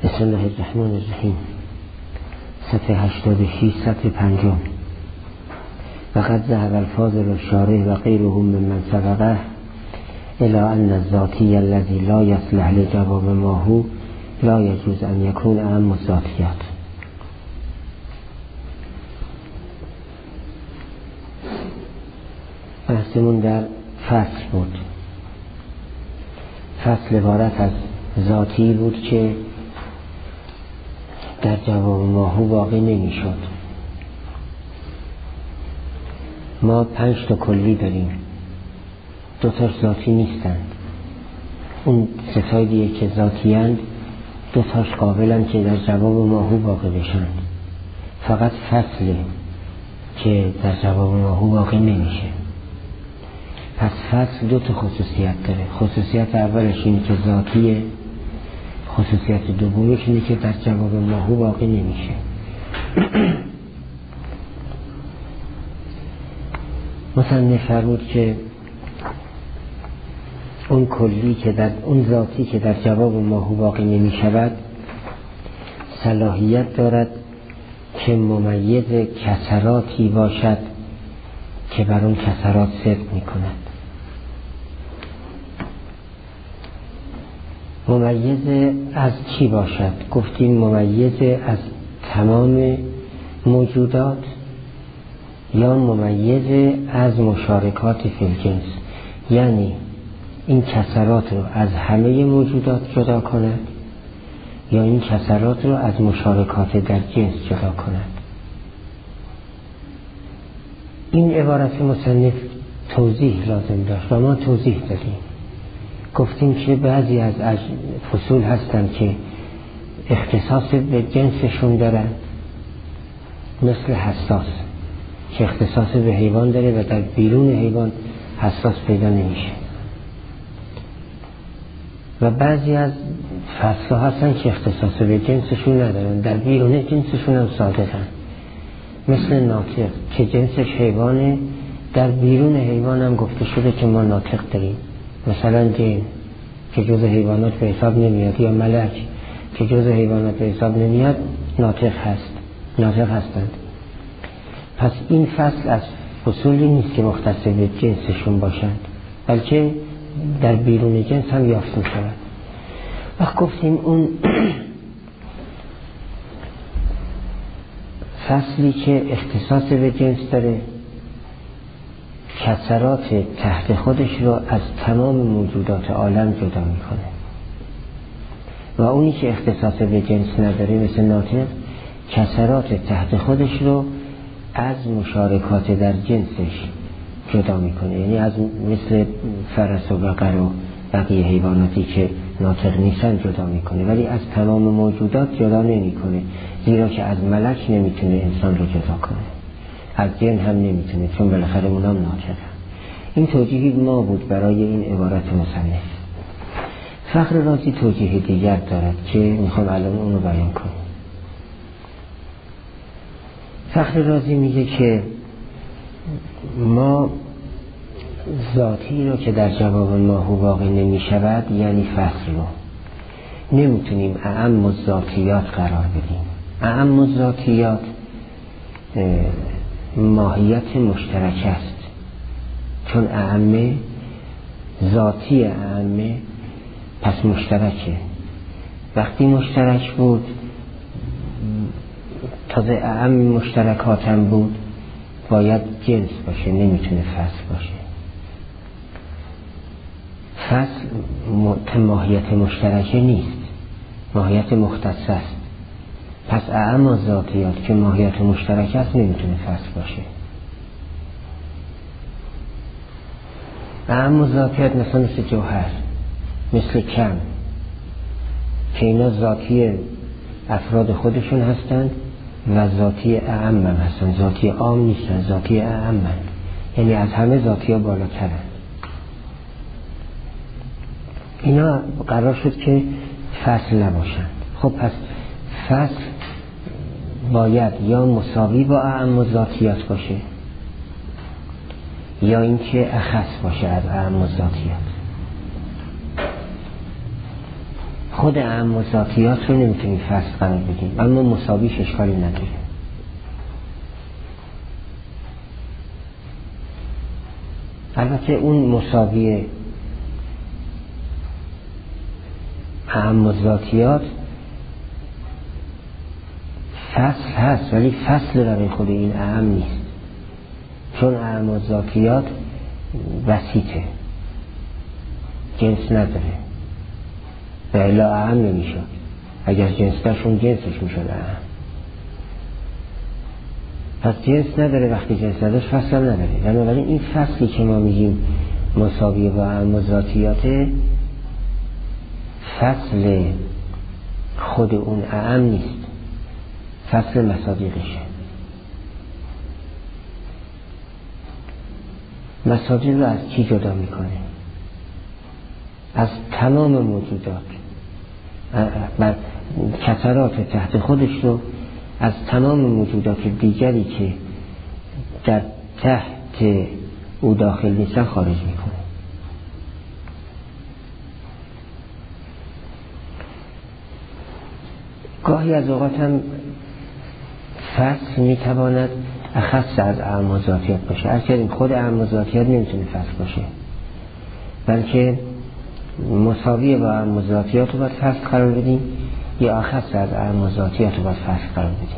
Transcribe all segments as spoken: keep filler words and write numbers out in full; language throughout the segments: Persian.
بسم الله الرحمن الرحیم. صفحه هشتاد و شش، صفحه پنجم. وقد ذهب الفاضل الشارح و غیرهم ممن سبقه الى ان الذاتی الذي لا يصلح لجواب ما هو لا يجوز ان يكون اهم الذاتیات. بحثمون در فصل بود. فصل عبارت از ذاتی بود که در جواب ماهو واقع نمی شد. ما پنج تا کلی داریم، دو تاش ذاتی نیستند. اون ستای دیگه که ذاتی هند دو تاش قابلن که در جواب ماهو واقع بشند. فقط فصله که در جواب ماهو واقع نمیشه. پس فصل دو تا خصوصیت داره. خصوصیت اولش اینه که ذاتیه، خصوصیت دومش اینه که در جواب ماهو واقع نمیشه. مثلا فرمود که اون کلی که در اون ذاتی که در جواب ماهو واقع نمی شود صلاحیت دارد که ممیز کسراتی باشد که بر اون کسرات صدق می کند. ممیز از چی باشد؟ گفتیم ممیز از تمام موجودات یا ممیز از مشارکات فی الجنس، یعنی این کسرات رو از همه موجودات جدا کند یا این کسرات رو از مشارکات در جنس جدا کند. این عبارت مصنف توضیح لازم داشت و ما توضیح دادیم. گفتیم که بعضی از فصول هستند که اختصاص به جنسشون دارن، مثل حساس که اختصاص به حیوان داره و در بیرون حیوان حساس پیدا نمیشه. و بعضی از فصلها هستن که اختصاص به جنسشون ندارن، در بیرون جنسشون هم صادقن، مثل ناطق که جنسش حیوانه، در بیرون حیوان هم گفته شده که ما ناطق داریم. مثلا جن که جز حیوانات به حساب نمیاد یا ملک که جز حیوانات به حساب نمیاد ناطق هست، ناطق هستند. پس این فصل از فصولی نیست که مختص به جنسشون باشند، بلکه در بیرون جنس هم یافت می‌شود. وقت گفتیم اون فصلی که اختصاص به جنس داره کسرات تحت خودش رو از تمام موجودات عالم جدا میکنه و اونی که اختصاص به جنس نداره مثل ناطق کسرات تحت خودش رو از مشارکات در جنسش جدا میکنه، یعنی از مثل فرس و بقر و بقیه حیواناتی که ناطق نیستن جدا میکنه، ولی از تمام موجودات جدا نمیکنه، زیرا که از ملک نمیتونه انسان رو جدا کنه، از جن هم نمیتونه، چون بالاخره اونم ناطقه. این توجیهی ما بود برای این عبارت مصنف. فخر رازی توجیه دیگر دارد که میخوام الان اونو بیان کنم. فخر رازی میگه که ما ذاتی رو که در جواب ماهو واقع نمی شود، یعنی فصل رو نمیتونیم اعم الذاتیات قرار بدیم. اعم الذاتیات ماهیت مشترک است، چون اعمه ذاتی اعمه پس مشترکه. وقتی مشترک بود تازه اعم مشترکات هم بود باید جنس باشه، نمیتونه فصل باشه. فصل ماهیت مشترکه نیست، ماهیت مختص است. پس اعم ذاتیات که ماهیت مشترک است نمیتونه فصل باشه. اعم ذاتیات مثلا مثل جوهر، مثل کم که اینا ذاتی افراد خودشون هستند و ذاتی اعم هم هستند، ذاتی عام نیستن، ذاتی اعم هم، یعنی از همه ذاتی ها بالاترن. اینا قرار شد که فصل نباشند. خب پس فصل باید یا مساوی با اعم ذاتیات باشه یا اینکه اخص باشه از اعم ذاتیات. خود اعم و ذاتیات رو نمیتونیم فصل قرار بدیم، اما مساویش اشکالی نداره. البته اون مساوی اعم و ذاتیات فصل هست، ولی فصل برای خود این اعم نیست، چون اعم و ذاتیات وسیطه، جنس نداره و الا اعم نمیشد. اگر جنس داشون جنسش میشد اعم. پس جنس نداره، وقتی جنس نداشت فصل نداره. بنابراین این فصلی که ما میگیم مساوی با اعم و ذاتیات، فصل خود اون اعم نیست، فصل مصادیقشه. مصادیق رو از چی جدا میکنه؟ از تمام موجودات، کثرات تحت خودش رو از تمام موجودات دیگری که در تحت او داخل نیستن خارج میکنه. گاهی از اوقات هم فصل میتواند اخص از اعم و ذاتیات باشه. از کردیم خود اعم و ذاتیات نمیتونه فصل باشه، بلکه مساوی با اعم و ذاتیات رو باید فصل قرار بدیم، یا اخص از اعم و ذاتیات رو باید فصل قرار بدیم.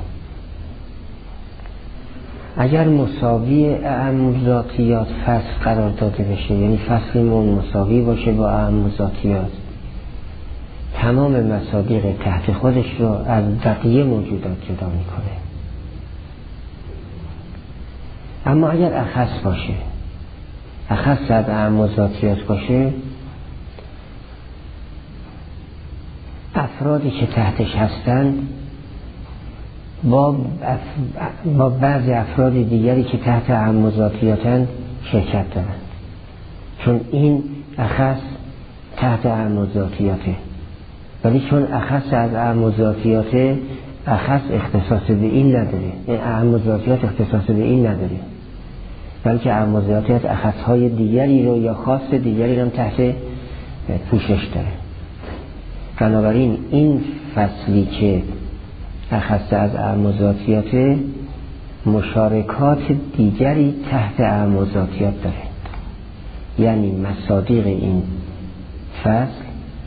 اگر مساوی اعم و ذاتیات فصل قرار داده بشه، یعنی فصلمون مساوی باشه با اعم و ذاتیات، تمام مصادیق تحت خودش رو از بقیه موجودات جدا میکنه. اما اگر اخص باشه، اخص از اعم و ذاتیات باشه، افرادی که تحتش هستند با, با بعضی افراد دیگری که تحت اعم و ذاتیاتند شرکت دارند، چون این اخص تحت اعم و ذاتیاته. ولی چون اخص از اعم و ذاتیاته، اخص اختصاص به این نداره، این اعم و ذاتیات اختصاص به این نداره، بلکه اعم و ذاتیات اخصهای دیگری رو یا خاص دیگری رو تحت پوشش داره. بنابراین این فصلی که اخص از اعم و ذاتیات، مشارکات دیگری تحت اعم و ذاتیات داره، یعنی مصادیق این فصل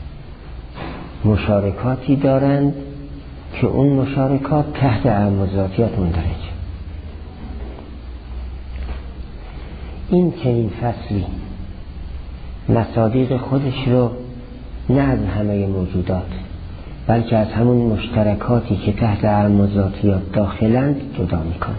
مشارکاتی دارند که اون مشارکات تحت اعم و ذاتیات مندرج. این که این فصلی مصادیق خودش رو نه از همه موجودات، بلکه از همون مشترکاتی که تحت اعم و ذاتیات داخلند جدا میکنه.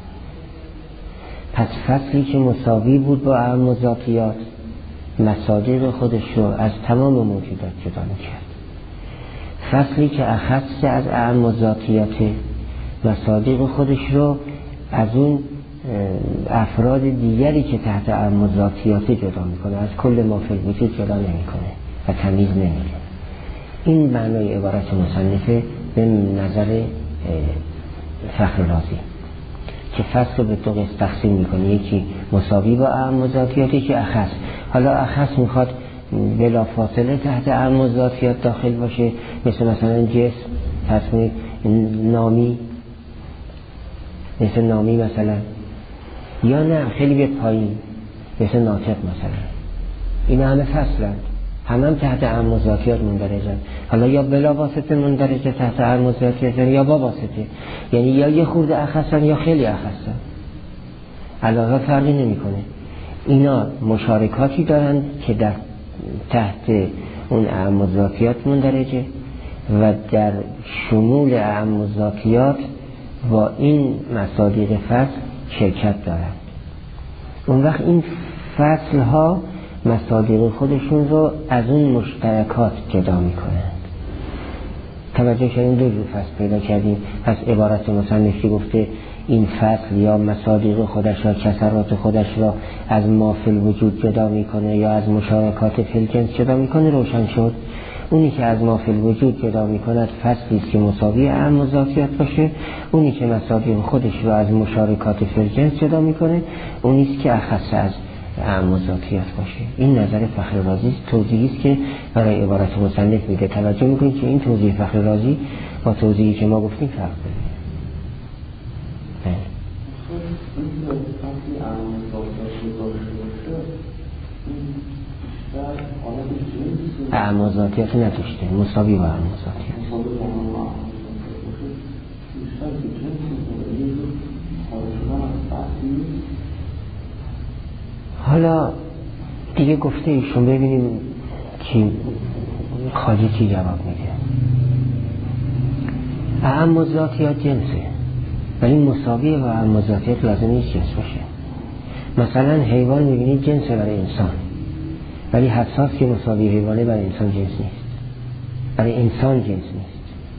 پس فصلی که مساوی بود با اعم و ذاتیات، مصادیق خودش رو از تمام موجودات جدا میکرد. فصلی که اخص از اعم و ذاتیات، مصادیق خودش رو از اون افراد دیگری که تحت اعم و ذاتیات جدا میکنه، از کل ما فی الوجود جدا نمیکنه و تمیز نمیده. این معنای عبارت مصنفه به نظر فخر رازی که فصل به دو قسم تقسیم میکنه، یکی مساوی با اعم و ذاتیات، یکی اخص. حالا اخص میخواد بلا فاصله تحت اعم و ذاتیات داخل باشه، مثل مثلا جسم، تصمیم نامی، مثل نامی مثلا، یا نه خیلی به پایین مثل ناطق مثلا. این همه فصلند، همه هم تحت اعم و ذاتیات مندرجن. حالا یا بلا واسطه مندرجه تحت اعم و ذاتیات، یا با واسطه، یعنی یا یه خورده اخصن یا خیلی اخصن، علاقه فرقی نمی کنه. اینا مشارکاتی دارند که در تحت اون اعم و ذاتیات مندرجه و در شمول اعم و ذاتیات با این مصادیق فصل شرکت دارند. اون وقت این فصل ها مصادیق خودشون رو از اون مشترکات جدا می کنند. توجه کردیم دو جور فصل پیدا کردیم. پس عبارت مصنفی گفته این فصل یا مصادیق خودش یا کثرات خودش را از ما فی الوجود جدا میکنه یا از مشارکات فی الجنس جدا میکنه، روشن شد. اونی که از ما فی الوجود جدا میکند فصلی است که مساوی اعم و ذاتیات باشه. اونی که مصادیق خودش را از مشارکات فی الجنس جدا میکنه اونی است که اخص از اعم ذاتیت باشه. این نظر فخر رازی توضیحی است که برای عبارت مصنف میده. توجه میکنید که این توضیح فخر رازی با توضیحی که ما گفتیم فرق داره. اعم ذاتیت نداشته، مساوی با اعم ذاتیت. حالا دیگه گفته ایشون، ببینیم کی خالی کی جواب میده. اعم ذاتیت جنسه، ولی مساوی با اعم ذاتیت لازم نیست جنس باشه. مثلا حیوان میبینید جنسه برای انسان، ولی حساس که مساوی حیوانه برای انسان جنس نیست. برای انسان جنس نیست.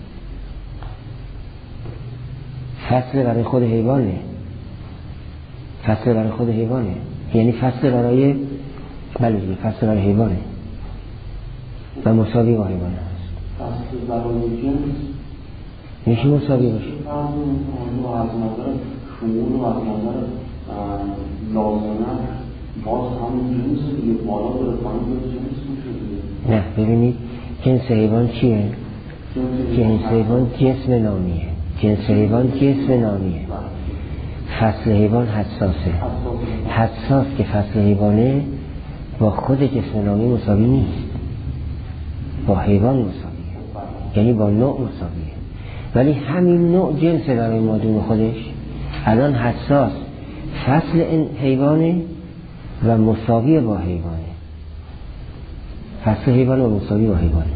فصل برای خود حیوانه، فصل برای خود حیوانه، یعنی فصل برای بله فصل برای حیوانه و مساوی با حیوانه هست. فصل برای جنس میشه مساوی باشه. از نظر شمول و از نظر لازمه باز همون جنس یه بالا داره پایین جنس میشه. نه ببینید جنس حیوان چیه؟ جنس حیوان جسم نامیه. جنس حیوان جسم نامیه. فصل حیوان حساسه. حساس که فصل حیوانه با خود جسم نامی مساوی نیست، با حیوان مساویه، یعنی با نوع مساویه. ولی همین نوع جنس برای مادون خودش الان حساس فصل این حیوانه و مساوی با حیوانه. فصل حیوان و مساوی با حیوانه.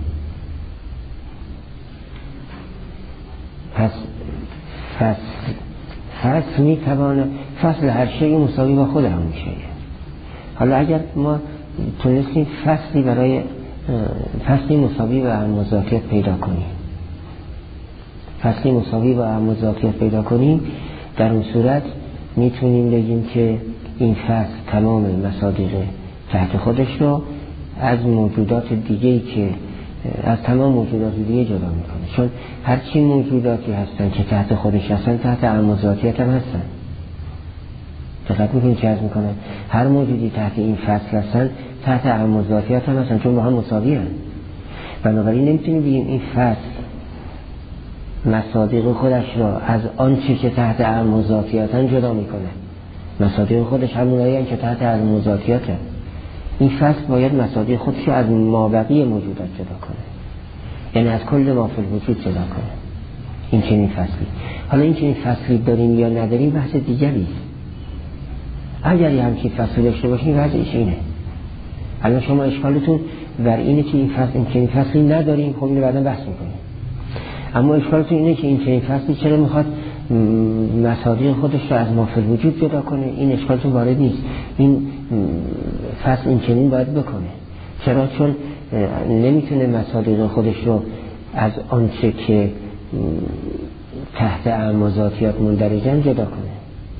پس فصل فصل میتوانه فصل هر شیء مساوی با خود همون شیء. حالا اگر ما تونستیم فصلی برای فصلی مساوی با اعم ذاتیت پیدا کنیم، فصلی مساوی با اعم ذاتیت پیدا کنیم، در اون صورت میتونیم بگیم که این فصل تمام مصادیق تحت خودش رو از موجودات دیگه‌ای که از تمام موجودات دیگه جدا میکنه. چون هرچی موجوداتی هستن که تحت خودش هستن تحت اعم ذاتیت هم هستن. دقت میکنید چه عرض میکنن؟ هر موجودی تحت این فصل هستن تحت اعم ذاتیت هم هستن، چون با هم مساوی هستن. بنابراین نمیتونیم بگیم این فصل مصادیق خودش را از آنچه که تحت اعم ذاتیت هستن جدا میکنه. مصادیق خودش همونایی هستن که تحت اعم ذاتیت هستن. این فصل باید مصادیق خودش رو از مابقی موجودات جدا کنه، یعنی از کل ما فی الوجود جدا کنه. این چنین فصلی. حالا این چنین فصلی داریم یا نداریم بحث دیگری است. اگر یه همچین فصلی داشته باشیم وضعش اینه. الان شما اشکالتون بر اینه که این فصل این چنین فصلی نداریم، خب اینو بعدا بحث میکنیم. اما اشکالتون اینه که این چنین فصلی چرا میخواد مصادیق خودش رو از ما فی الوجود جدا کنه. این اشکالتون وارد نیست. این فصل این چنین باید بکنه. چرا؟ چون نمیتونه مصادیق خودش رو از آنچه که تحت اعم ذاتیات مندرجن جدا کنه،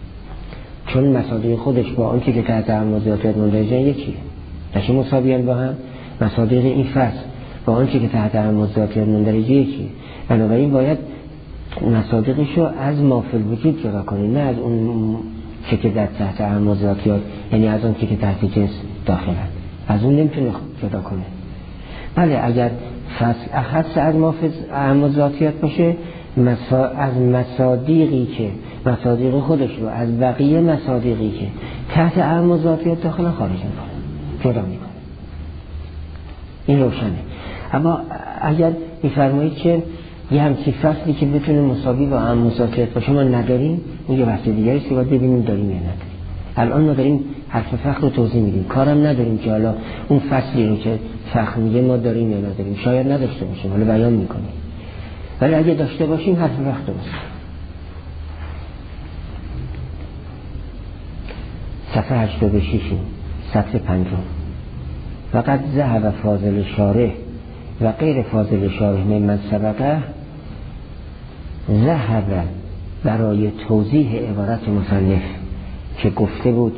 چون مصادیق خودش با آنچه که تحت اعم ذاتیات مندرجن یکیه، نشه مساویان با هم. مصادیق این فصل با آنچه که تحت اعم ذاتیات مندرجه یکیه. بنابراین باید مصادیقش رو از ما فی الوجود جدا کنه، نه از اون چه که در تحت اعم ذاتیات، یعنی از اون چه که تحت جنس داخلن، از اون نمیتونه جدا کنه. بله اگر فصل اخص از ما فی اعم ذاتیات باشه، مسا... از مصادیقی که مصادیق خودش رو از بقیه مصادیقی که تحت اعم ذاتیات داخلن خارج میکنه، جدا میکنه. این روشنه. اما اگر میفرمایید که یه همچین فصلی که بتونه مساوی با اعم ذاتیات باشه ما نداریم، اون یه بحث دیگری است که باید ببینیم داریم یا نداریم. الان ما داریم حرف فخر رو توضیح میدیم، کارم نداریم که حالا اون فصلی رو که فخر میگه ما داریم یا نداریم، شاید نداشته باشیم، حالا بیان میکنیم. ولی اگه داشته باشیم حرف فخر درست. صفحه هشتاد و شش سطر پنجم. وقد ذهب فاضل شارح و غیر فاضل شارح ممن سبقه ذهب برای توضیح عبارت مصنف که گفته بود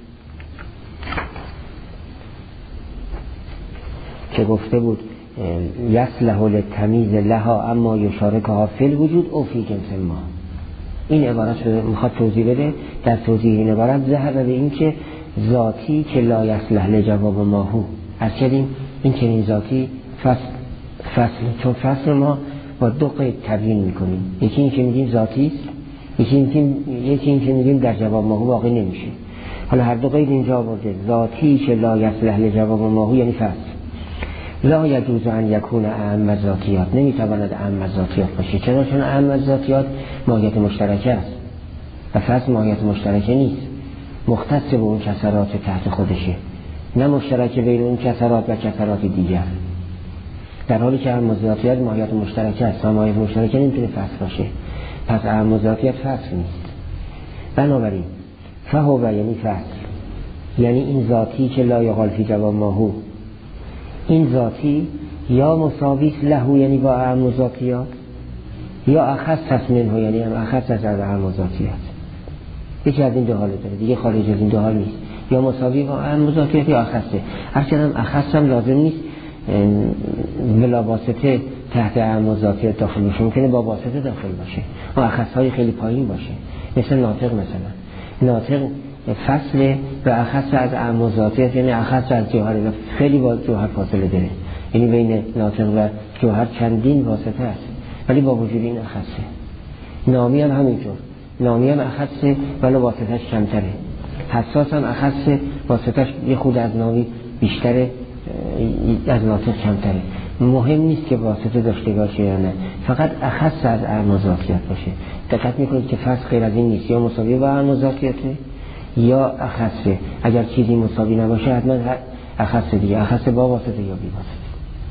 که گفته بود یصلح للتمییز لها اما یشارکها فی الوجود او فی جنس ما. این عبارت رو میخواد توضیح بده. در توضیح این عبارت ذهب به این که ذاتی که لا یصلح لجواب ما هو. از کردیم این چنین ذاتی فصل فصل چون فصل ما با دو قید تبیین میکنیم، یکی این که میگیم ذاتی است، یکی این که یکی این که میگیم در جواب ما هو واقع نمیشه. حالا هر دو قید اینجا آورده، ذاتی که لا یصلح لجواب ما هو یعنی فصل. لا یجوز ان یکون اعم از ذاتیات، نمیتواند اعم از ذاتیات باشه. چرا؟ چون اعم از ذاتیات ماهیت مشترکه است و فصل ماهیت مشترکه نیست، مختص به اون کسرات تحت خودشه، نه مشترک بین اون کسرات و کسرات دیگر. در حالی که اعم از ذاتیات ماهیت مشترکه است و ماهیت مشترکه نمیتونه فصل باشه، پس اعم از ذاتیات فصل نیست. بنابراین فهو یعنی فصل، یعنی این ذاتی که لا یقال فی جواب ما هو، این ذاتی یا مساوی له یعنی با اعم ذاتیات، یا اخص منه یعنی هم اخص از اعم ذاتیات. یکی از این دو حالت داره، دیگه خارج از این دو حال نیست، یا مساوی با اعم ذاتیات یا اخصه. هرچند اخص هم لازم نیست بلا واسطه تحت اعم ذاتیات داخل بشه، ممکنه با واسطه داخل باشه و اخص های خیلی پایین باشه، مثل ناطق. مثلا ناطق فصل و اخص از اعم ذاتیات، یعنی اخص از جوهر و خیلی با جوهر فاصله داره، یعنی بین ناطق و جوهر چندین واسطه است، ولی با وجود این اخصه. نامی هم همینطور، نامی هم اخصه ولی واسطش کمتره. حساس هم اخصه، واسطش یه خود از نامی بیشتره، از ناطق کمتره. مهم نیست که واسطه داشته باشه یا نه، فقط اخص از اعم ذاتیات باشه. دقت میکنید که فصل غیر از این نیست، یا مساوی با اعم ذاتیاته یا اخصه. اگر چیزی مساوی نباشه حتما اخصه دیگه، اخصه با واسطه یا بی واسطه.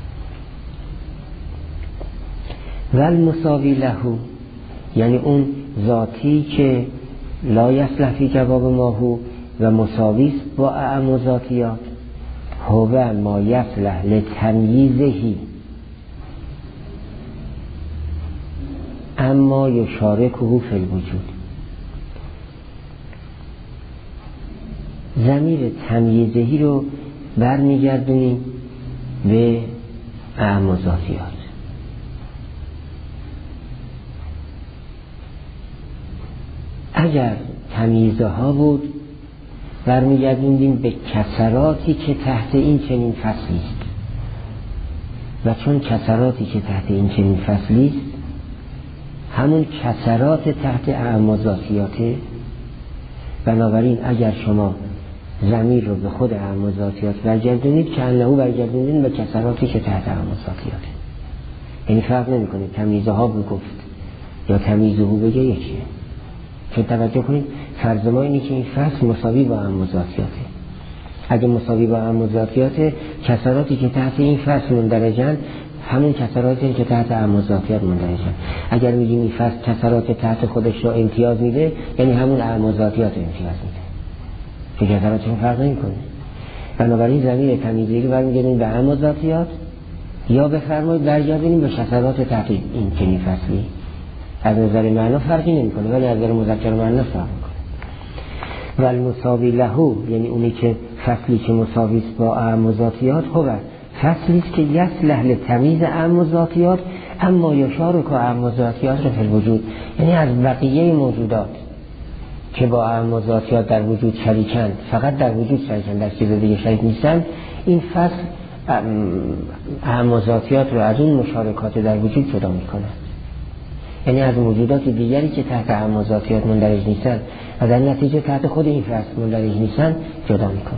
ول مساوی له یعنی اون ذاتی که لا یصلح فی جواب ما هو و مساوی است با اعم ذاتیات، هو ما یصلح لتمییزه اما یشارکه فی الوجود. ضمیر تمییزهی رو برمیگردونیم به اعم ذاتیات. اگر تمییزه ها بود برمیگردوندیم به کسراتی که تحت این چنین فصلی است، و چون کسراتی که تحت این چنین فصلی است همون کسرات تحت اعم ذاتیاته، بنابراین اگر شما ضمیر رو به خود اعم ذاتیات برگردونید که انه برگردونید به کسراتی که تحت اعم ذاتیاته، یعنی فرق نمی‌کنه تمییزه ها بگفت یا تمییزه ها بگه یکیه. چون توجه کنید فرض ما اینه که این فصل مساوی با اعم ذاتیاته. اگه مساوی با اعم ذاتیاته، کسراتی که تحت این فصل مندرجن همون کسراتی که تحت اعم ذاتیات مندرجن. اگر میگیم این فصل کسرات تحت خودش رو امتیاز میده، یعنی همون اعم ذاتیات امتیاز میده، که کسراتشون فرق نمیکنه. بنابراین ضمیر تمییزی رو برمیگردیم به اعم ذاتیات، یا بفرمایید برگردیم به کسرات تحت این چنین فصلی. از نظر معنا فرقی نمیکنه، ولی از نظر مذکر مؤنث فرق میکنه. و المساوی له یعنی اونی که فصلی که مساوی است با اعم ذاتیات، هو فصلی است که یصلح لتمییز اعم ذاتیات اما یشارک اعم ذاتیات فی الوجود، یعنی از بقیه موجودات که با اعم ذاتیات در وجود شریکند، فقط در وجود شریکند، در چیز دیگه شریک نیستند، این فصل اعم ذاتیات رو از اون مشارکات در وجود جدا میکنه. یعنی از موجودات دیگری که تحت اعم ذاتیات مندرج نیستن و در نتیجه تحت خود این فصل مندرج نیستن جدا میکنه.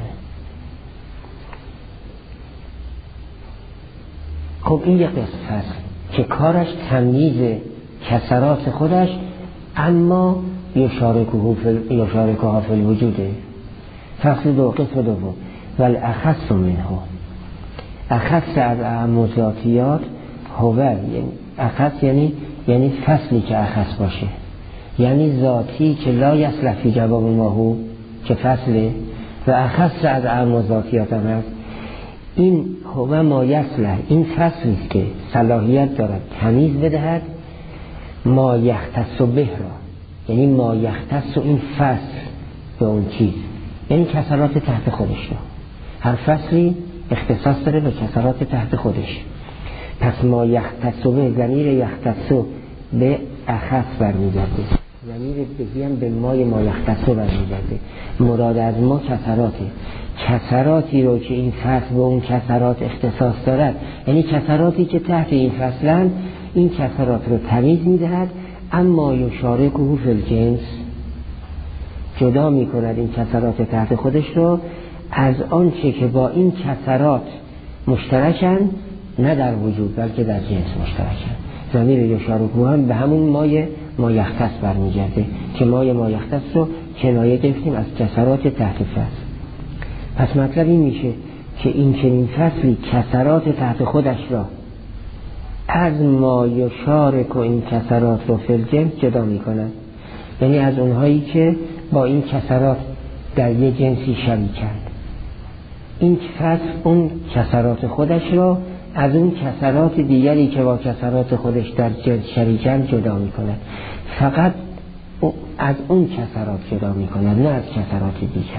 خب این یک قسم فصل که کارش تمییز کسرات خودش اما یشارکها فی الوجوده. فصل دو، قسم دوم، ول اخص منه، اخص از اعم ذاتیات هو، یعنی اخص یعنی یعنی فصلی که اخص باشه، یعنی ذاتی که لا یصلح فی جواب ما هو که فصله و اخص از اعم ذاتیات هم هست. این هو ما یصلح، این فصلی که صلاحیت دارد تمییز بدهد ما یختص به را، یعنی ما یختص این فصل به اون چیز، یعنی کسرات تحت خودش رو. هر فصلی اختصاص داره به کسرات تحت خودش. پس ما یختص به ضمیر یختص به اخص برمیگرده ضمیر بهی هم به مای ما یختص رو برمیگرده. مراد از ما کثراته، کثراتی رو که این فصل به اون کثرات اختصاص دارد، یعنی کثراتی که تحت این فصلن، این کثرات رو تمیز میدهد. اما یشارکه فی الجنس، جدا میکند این کثرات تحت خودش رو از آنچه که با این کثرات مشترکن، نه در وجود بلکه در جنس مشترکن. ضمیر یشارکه هم به همون مای ما یختص برمیگرده که مای ما یختص رو کنایه گرفتیم از کثرات تحت فصل. پس مطلب این میشه که این چنین فصلی کثرات تحت خودش را از ما یشارک و این کثرات رو فی الجنس جدا میکنن، یعنی از اونهایی که با این کثرات در یه جنسی شریکند. این فصل اون کثرات خودش را از اون کثرات دیگری که با کثرات خودش در جنس شریکند جدا میکنن. فقط از اون کثرات جدا میکنن، نه از کثرات دیگر.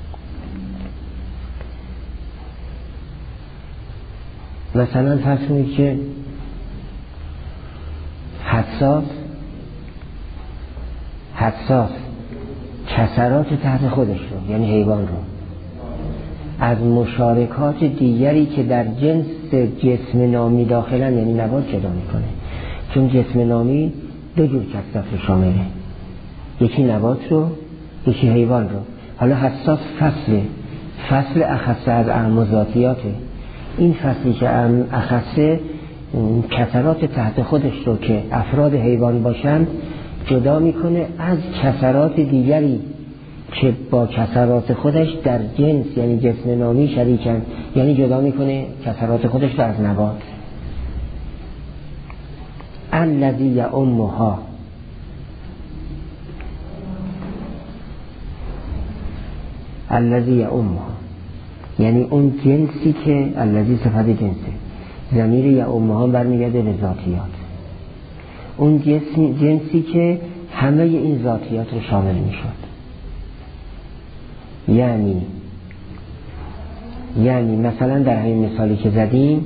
مثلا فرض کنید که حساس حساس کثرات تحت خودش رو، یعنی حیوان رو، از مشارکات دیگری که در جنس جسم نامی داخلن، یعنی نبات، جدا میکنه. چون جسم نامی دو جور کثرت رو شامله، یکی نبات رو، یکی حیوان رو. حالا حساس فصل فصل اخص از اعم ذاتیاته. این فصلی که اخصه کثرات تحت خودش رو که افراد حیوان باشند جدا میکنه از کثرات دیگری که با کثرات خودش در جنس، یعنی جسم نامی شریکن، یعنی جدا میکنه کثرات خودش رو از نبات. الذی یعمها، الذی یعمها یعنی اون جنسی که الذی صفت جنسه، ضمیر یعمها برمیگرده به ذاتیات. اون جنسی, جنسی که همه این ذاتیات رو شامل میشد. یعنی یعنی مثلا در همین مثالی که زدیم،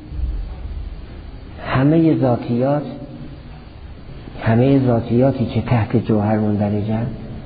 همه ذاتیات همه ذاتیاتی که تحت جوهر مندرجن،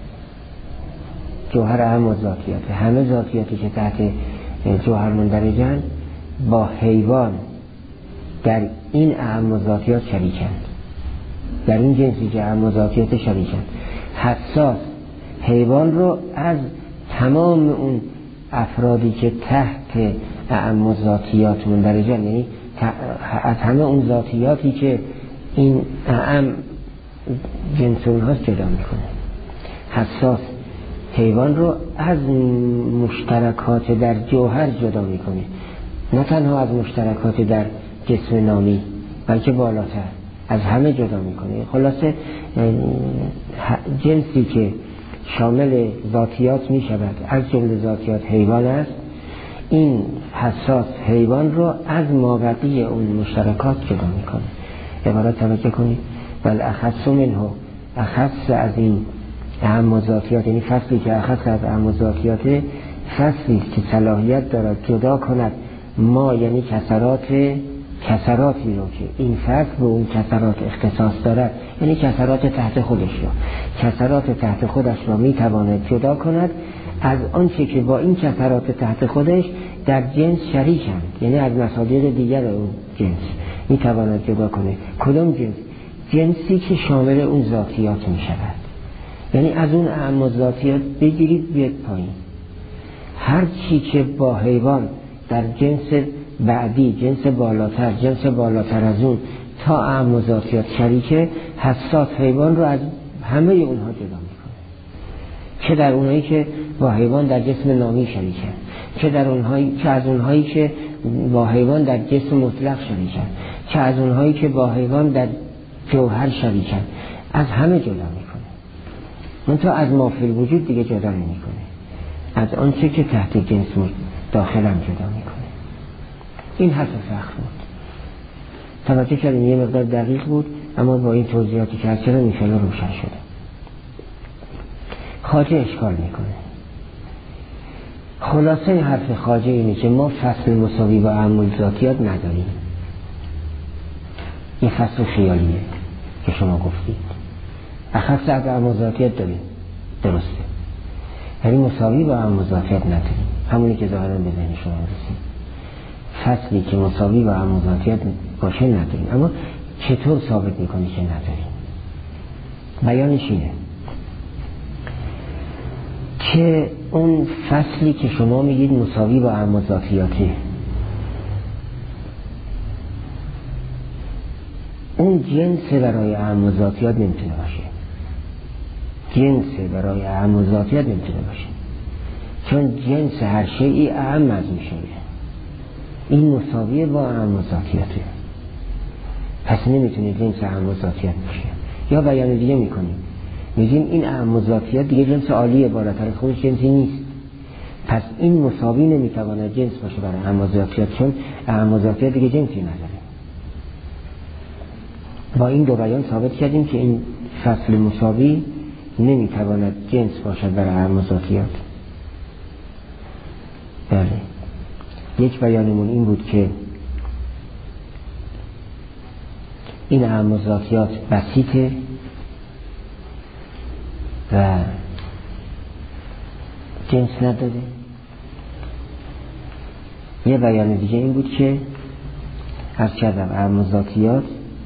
جوهر اهم ذاتیات، همه ذاتیاتی که تحت جوهر مندرجن با حیوان در این اهم ذاتیات شریکند، در این جنسی که اهم ذاتیات شریکند. حساس حیوان رو از تمام اون افرادی که تحت اعم ذاتیات مندرجن، یعنی از همه اون ذاتیاتی که این اعم جنس اونهاست جدا میکنه. حساس حیوان رو از مشترکات در جوهر جدا میکنه، نه تنها از مشترکات در جسم نامی بلکه بالاتر از همه جدا میکنه. خلاصه جنسی که شامل ذاتیات می شود، از جمله ذاتیات حیوان است، این حساس حیوان رو از مابقی اون مشترکات جدا میکنه. عبارت توجه کنید، بل اخص منه، اخص از این اهم ذاتیات، یعنی فصلی که اخص از اهم ذاتیات، فصلی که صلاحیت دارد جدا کند ما، یعنی کثرات کثراتی رو که این فصل به اون کثرات اختصاص دارد، یعنی کثرات تحت خودش رو، کثرات تحت خودش رو میتواند جدا کند از آنچه که با این کثرات تحت خودش در جنس شریکند، یعنی از مصادیق دیگر اون جنس میتواند جدا کنه. کدام جنس؟ جنسی که شامل اون ذاتیات میشود. یعنی از اون اعم ذاتیات بگیرید بیاد پایین، هر چی که با حیوان در جنس بعدی، جنس بالاتر، جنس بالاتر از اون تا اعم ذاتیات شریکه، حساس حیوان رو از همه اونها جدا میکنه. چه در اونهایی که با حیوان در جسم نامی شریکن، چه در اونهایی چه از اونهایی که با حیوان در جسم مطلق شریکن، چه از اونهایی که با حیوان در جوهر شریکن، از همه جدا میکنه. منتها از ما فی الوجود دیگه جدا نمیکنه، از آنچه که تحت جنس داخلم جدا میکنه. این حرف فخر بود. توجه کردیم یه مقدار دقیق بود، اما با این توضیحاتی که هست چرا انشاءالله روشن شده. خواجه اشکال میکنه. خلاصه حرف خواجه اینه که ما فصل مساوی با اعم ذاتیات نداریم. این فصل خیالیه که شما گفتید. اخص از اعم ذاتیت داریم، درسته، ولی مساوی با اعم ذاتیت نداریم. همونی که ظاهرا به ذهن شما رسید، فصلی که مساوی با اعم ذاتیت باشه نداریم. اما چطور ثابت میکنی که نداریم؟ بیانش اینه که اون فصلی که شما میگید مساوی با اعم ذاتیاتی، اون جنس برای اعم ذاتیات نمیتونه باشه، جنس برای اعم ذاتیات نمیتونه باشه، چون جنس هر شیئی اعم از میشه، این مساوی با اعم ذاتیاته، پس نمیتونه جنس اعم ذاتیات باشه. یا بیان دیگه میکنیم، میگیم این اعم ذاتیات دیگه جنس عالیه، بالاتر خودش جنسی نیست، پس این مساوی نمیتواند جنس باشه برای اعم ذاتیات، چون اعم ذاتیات دیگه جنسی نداره. با این دو بیان ثابت کردیم که این فصل مساوی نمیتواند جنس باشد برای اعم ذاتیات. بله، یک بیانمون این بود که این اعم ذاتیات بسیطه و جنس نداره. یه بیان دیگه این بود که از کردم اعم ذاتیات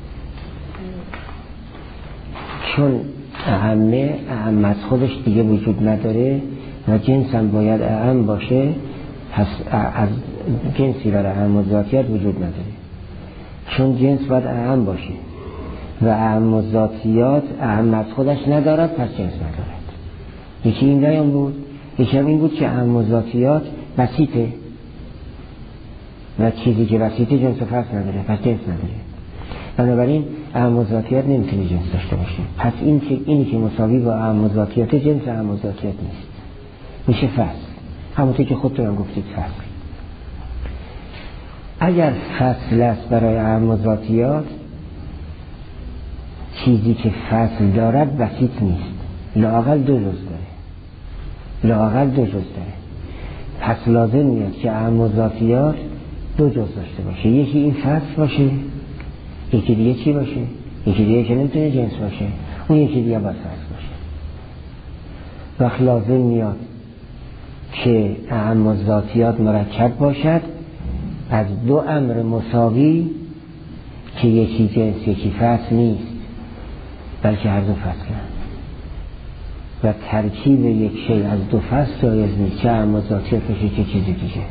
چون اعمه اعم از خودش دیگه وجود نداره و جنس هم باید اعم باشه، پس از جنسی برای اعم ذاتیات وجود نداره، چون جنس باید اعم باشه و اعم ذاتیات اعم از خودش ندارد، پس جنس ندارد. یکی این بیان بود. یکی هم این بود که اعم ذاتیات بسیطه و چیزی که بسیطه جنس و فصل نداره، پس جنس نداره. بنابراین اعم ذاتیات نمیتونه جنس داشته باشه. پس این که اینی که مساوی با اعم ذاتیات جنس اعم ذاتیات نیست، میشه فصل. همونطور که خودتون هم گفتید فصل. اگر فصل است برای اعم ذاتیات، چیزی که فصل دارد بسیط نیست، لااقل دو جز داره، لااقل دو جز داره. پس لازم میاد که اعم ذاتیات دو جز داشته باشه، یکی این فصل باشه، یکی دیگه چی باشه؟ یکی دیگه که نمیتونه جنس باشه، اون یکی دیگه باید فصل باشه. وقت لازم میاد که اعم ذاتیات مرکب باشد از دو امر مساوی که یکی جنس یکی فصل نیست، بلکه هر دو فصلن و ترکیب یک شی از دو فصل جایز نیست، چه اعم ذاتیات باشه چه چیزی دیگه.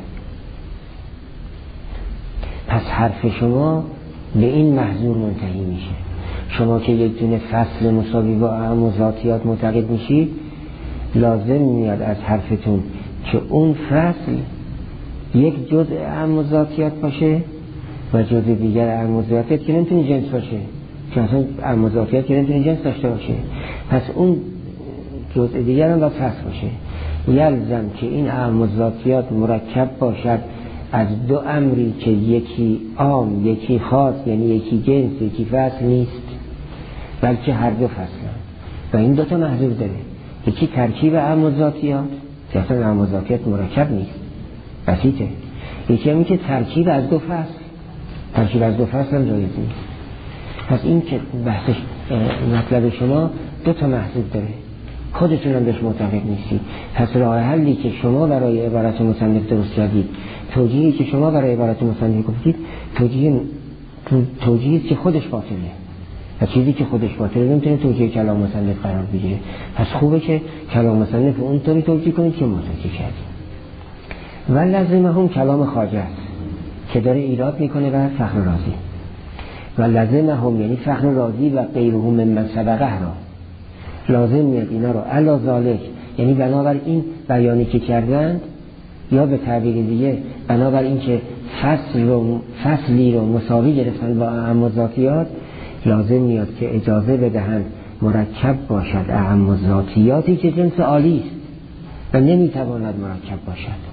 پس حرف شما به این محضور منتهی میشه. شما که یک دونه فصل مساوی با اعم ذاتیات معتقد میشید، لازم میاد از حرفتون که اون فصل یک جزء اعم ذاتیات باشه و جزء دیگر اعم ذاتیات که نمیتونه جنس باشه، چون اصلا اعم ذاتیات که نمیتونه جنس داشته باشه، پس اون جزء دیگر هم باید فصل باشه. یلزم که این اعم ذاتیات مرکب باشد از دو امری که یکی عام یکی خاص، یعنی یکی جنس یکی فصل نیست، بلکه هر دو فصلن. و این دو تا محذور داره، یکی ترکیب اعم ذاتیات که اصلا اعم ذاتیات مرکب نیست، بسیطه. یکی هم که ترکیب از دو فصل، ترکیب از دو فصل هم جایز نیست. پس این که بحثش مطلب شما دو تا محذور داره، خودتون هم بهش معتقد نیستید. پس راه حلی که شما برای عبارت مصنف درست کردید، توجیهی که شما برای عبارت مصنف گفتید، توجیه توجیهی که خودش باطله و چیزی که خودش باطله نمیتونه توجیه کلام مصنف قرار بگیره. پس خوبه که کلام مصنف اونطوری توجیه کنید که ما توجیه کردیم. و لازمه هم کلام خواجه است که داره ایراد میکنه بر فخر رازی. و لازمه هم یعنی فخر رازی و غیره من سبقه را لازم میاد اینا رو علا ذالک، یعنی بنابر این بیانی که کردند، یا به تعبیر دیگه بنابر این که فصل رو فصلی رو مساوی گرفتن با اعم ذاتیات، لازم میاد که اجازه بدهند مرکب باشد اعم ذاتیاتی که جنس عالی است و نمیتواند مرکب باشد.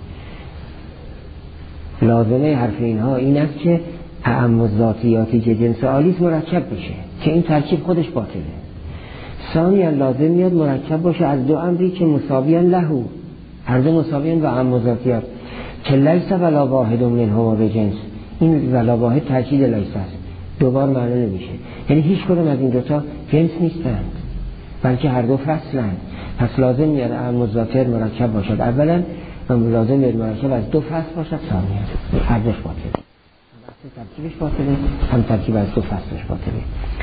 لازمه حرف اینها این است که اعم ذاتیاتی که جنس عالی است مرکب بشه، که این ترکیب خودش باطله. ثانیاً لازم میاد مرکب باشه از دو امری که مساویان لهو، هر دو مساویان با اعم ذاتیات، که لیس ولا واحد منهما به جنس. این ولا واحد تاکید لیس است، دوبار معنی نمیشه، یعنی هیچ کدوم از این دوتا جنس نیستند بلکه هر دو فصلن. پس لازم میاد اعم و ذاتیات مرکب باشد اولا و لازم میاد مرکب از دو فصل باشد ثانیا. هر دوش باطله، هم ترکیبش باطله هم ترکیب از دو فصلش باطله.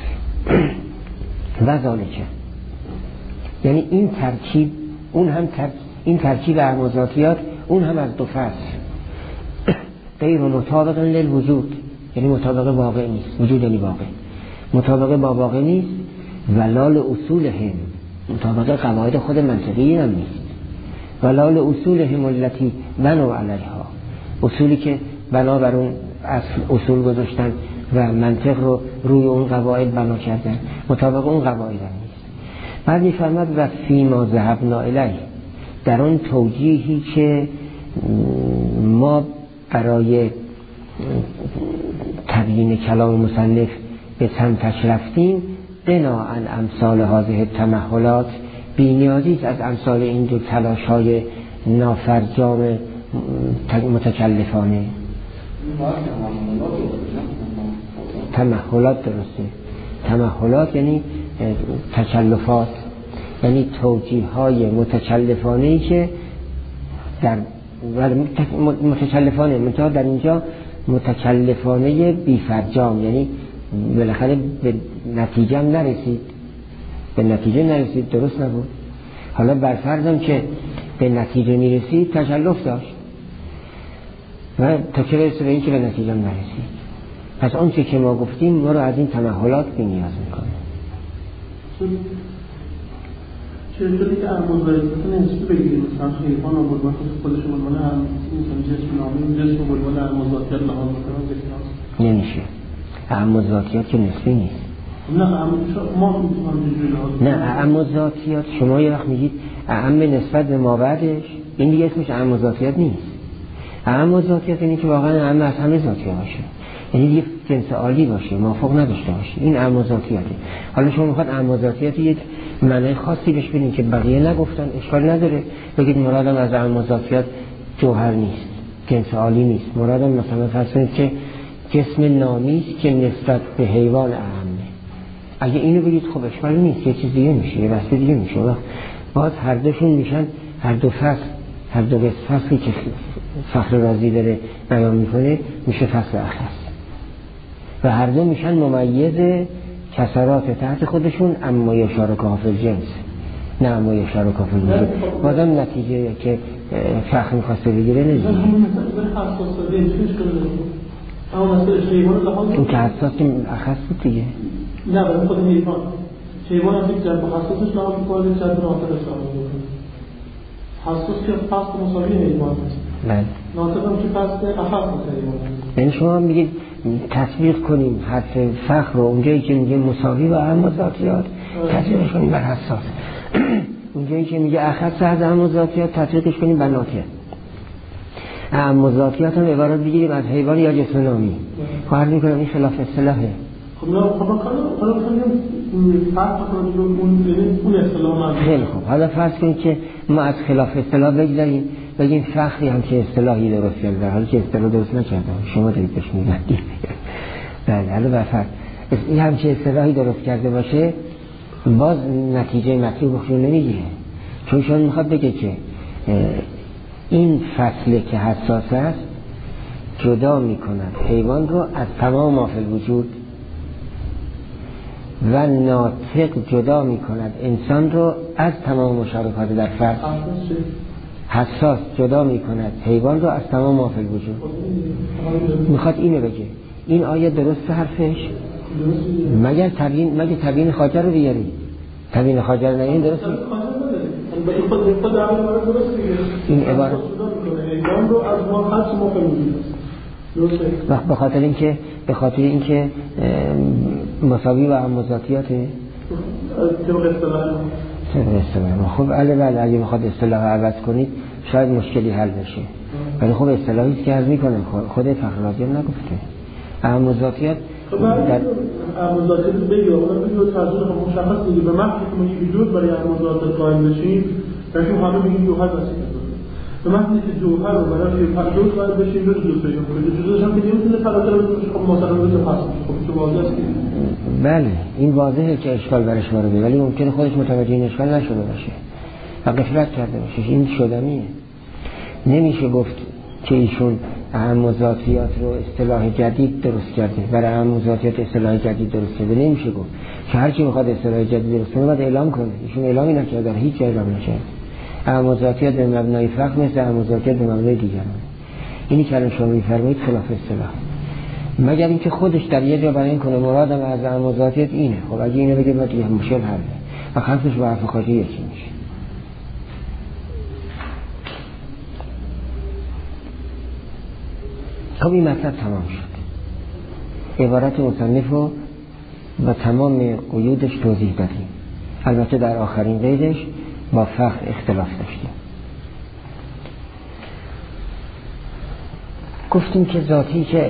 و ذالکه یعنی این ترکیب اون هم تر... این ترکیب اعم و ذاتیات اون هم از دو فصل غیر مطابق للوجود، یعنی مطابق واقع نیست. وجود یعنی واقع، مطابق با واقع نیست. ولال اصولهم، مطابق قواعد خود منطقی هم نیست. ولال اصولهم التي بنوا علیها، اصولی که بنا بر اون اصل اصول گذاشتن و منطق رو روی اون قواعد بنا کردن، مطابق اون قواعد هم نیست. بعد میفرماد و فیما ذهبنا الیه، در اون توجیهی که ما برای تبیین کلام مصنف به سمتش رفتیم، بناءً امثال هذه التمهلات، بی‌نیازی است از امثال این دو تلاش‌های نافرجام متکلفانه. تمهلات درسته، تمهلات یعنی تکلفات، یعنی توجیه‌های متکلفانه‌ای که در متکلفانه منتها در اینجا متکلفانه بی‌فرجام، یعنی بالاخره به نتیجه هم نرسید، به نتیجه نرسید، درست نبود. حالا برفرضم که به نتیجه میرسید تکلف داشت و تا که برسه به این که به نتیجه هم نرسید. پس اون چه که ما گفتیم ما رو از این تمهلات بی نیاز میکنه. چطوری که ارموزایی بکنه نسبی بگیریم مثلا خیفان و بلوان خودش بلوان هم این جسم نامی جسم و بلوان ارموزاتیات لحاظ بکنه نمیشه. اعم ذاتیات که نسبی نیست. نه اعم ما میتونیم نه اعم ذاتیات شما یه وقت میگید اعم نسبت به ما بعدش، این دیگه اسمش اعم ذاتیات نیست. اعم ذاتیات یعنی که واقعا اعم از همه ذاتیات باشه، یعنی دیگه جنس عالی باشه، موافق نداشته باشه. این اعم ذاتیاته. حالا شما میخواد اعم ذاتیات یک معنی خاصی بهش بدین که بقیه نگفتن، اشکال نداره. بگید مرادم از اعم ذاتیات جوهر نیست، جنس عالی نیست. مرادم مثلا فرض کنید که جسم نامی است که نسبت به حیوان اعمه. اگه اینو بگید خب اشکال نیست، یه چیز دیگه میشه، یه وصف دیگه میشه. باز هر دوشون میشن هر دو فصل، هر دو فصلی که فخر رازی داره بیان میکنه میشه فصل اخص و هر دو میشن ممیز کسرات تحت خودشون، اما یشارکا فی الجنس نه اما یشارکا فی الوجود. بازم نتیجه که فخر میخواسته بگیره نزید این که حساس اخص بود دیگه. نه برای خود حیوان حیوان هم یک جنب حساسش لحاظ میکنه، یک جنب ناطقش لحاظ میکنه. حساس که فصل مساوی حیوان هست، بله. ناطق هم که فصل اخص حیوان هست. یعنی شما هم میگید تطبیق کنیم حرف فخر رو اونجایی که میگه مساوی و اعم ذاتیات تطبیقش کنیم بر حساس، اونجایی که میگه اخص از اعم ذاتیات تطبیقش کنیم بر ناطق. اعم ذاتیات هم عبارت بگیریم از حیوان یا جسم نامی. خواهر میکنم این خلاف اصطلاحه. خب نه خب حالا کنیم فرق کنیم اون اصطلاح. خیلی خوب، حالا فرض کنید که ما از خلاف اصطلاح بگذاریم، بگیم فخری هم که اصطلاحی درست کرده، حالا که اصطلاح درست نکرده شما دارید بهش میگید. بله حالا بفرض این هم که اصطلاحی درست کرده باشه باز نتیجه مطلوب رو نمیگیره، چون شما میخواد بگه که این فصله که حساس است جدا میکند حیوان رو از تمام ما فی الوجود و ناطق جدا میکند انسان رو از تمام مشارکات در فرد. حساس جدا میکند حیوان رو از تمام ما فی الوجود. میخواد اینو بگه. این آیه درست حرفش؟ مگر تبیین مگر تبیین خاجر رو بیاری؟ تبیین خاجر نه این درست نیست. این عبارت وقت به خاطر اینکه به خاطر اینکه مساوی و اعم ذاتیاته طبق اصطلاح. خب علی بله اگه بخواد اصطلاح عوض کنید شاید مشکلی حل بشه، ولی خب اصطلاحی است که عرض میکنه خود فخر رازی هم نگفته اعم ذاتیات در اعم ذاتیات بگیر اون ویدیو ترجمه مشخص میگه به محض که ما وجود برای اعم ذات قائل بشیم بهشون همه میگیم جوهر وسیله به محضی که جوهر رو براش یه پردوز باید بشه این رو جزء پیدا کنه. جزءش هم که نمیتونه تراکم بشه، خب مثلا بشه پس خب چه واضح است. بله این واضحه که اشکال برش وارده، ولی ممکنه خودش متوجه این اشکال نشده باشه و غفلت کرده باشه. این شدنیه. نمیشه گفت که ایشون اهم ذاتیات رو اصطلاح جدید درست کرده، برای اهم ذاتیات اصطلاح جدید درست کرده. نمیشه گفت که هر کی میخواد اصطلاح جدید درست کنه باید اعلام کنه. ایشون اعلامی نکرده، هیچ جای اعلام نکرده. اهم ذاتیات به مبنای فقه مثل اهم ذاتیات به مبنای دیگران. اینی که الان شما میفرمایید خلاف اصطلاح، مگر اینکه خودش در یه جا بیان کنه مرادم از اهم ذاتیات اینه. خب اگه اینو بگه بعد دیگه مشکل حله و خلفش با حرف خاطی یکی میشه. خب این مطلب تمام شد. عبارت مصنف رو با تمام قیودش توضیح دادیم. البته در آخرین قیدش با فقه اختلاف داشتیم. گفتیم که ذاتی که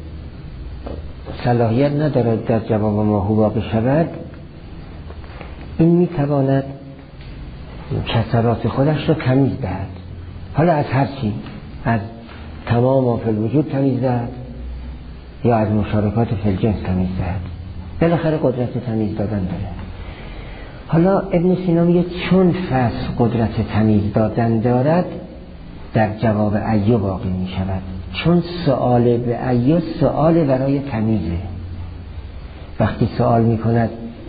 صلاحیت ندارد در جواب ماهو واقع شود، این میتواند کسرات خودش رو تمیز دهد. حالا از هر چی، از تمام ما فی الوجود تمیز دهد یا از مشارکات فی الجنس تمیز دهد. بالاخره قدرت تمیز دادن داره. حالا ابن سینا میگه چون فصل قدرت تمیز دادن دارد در جواب ایو واقع می شود. چون سؤال به ایو سؤال برای تمیزه. وقتی سؤال می کند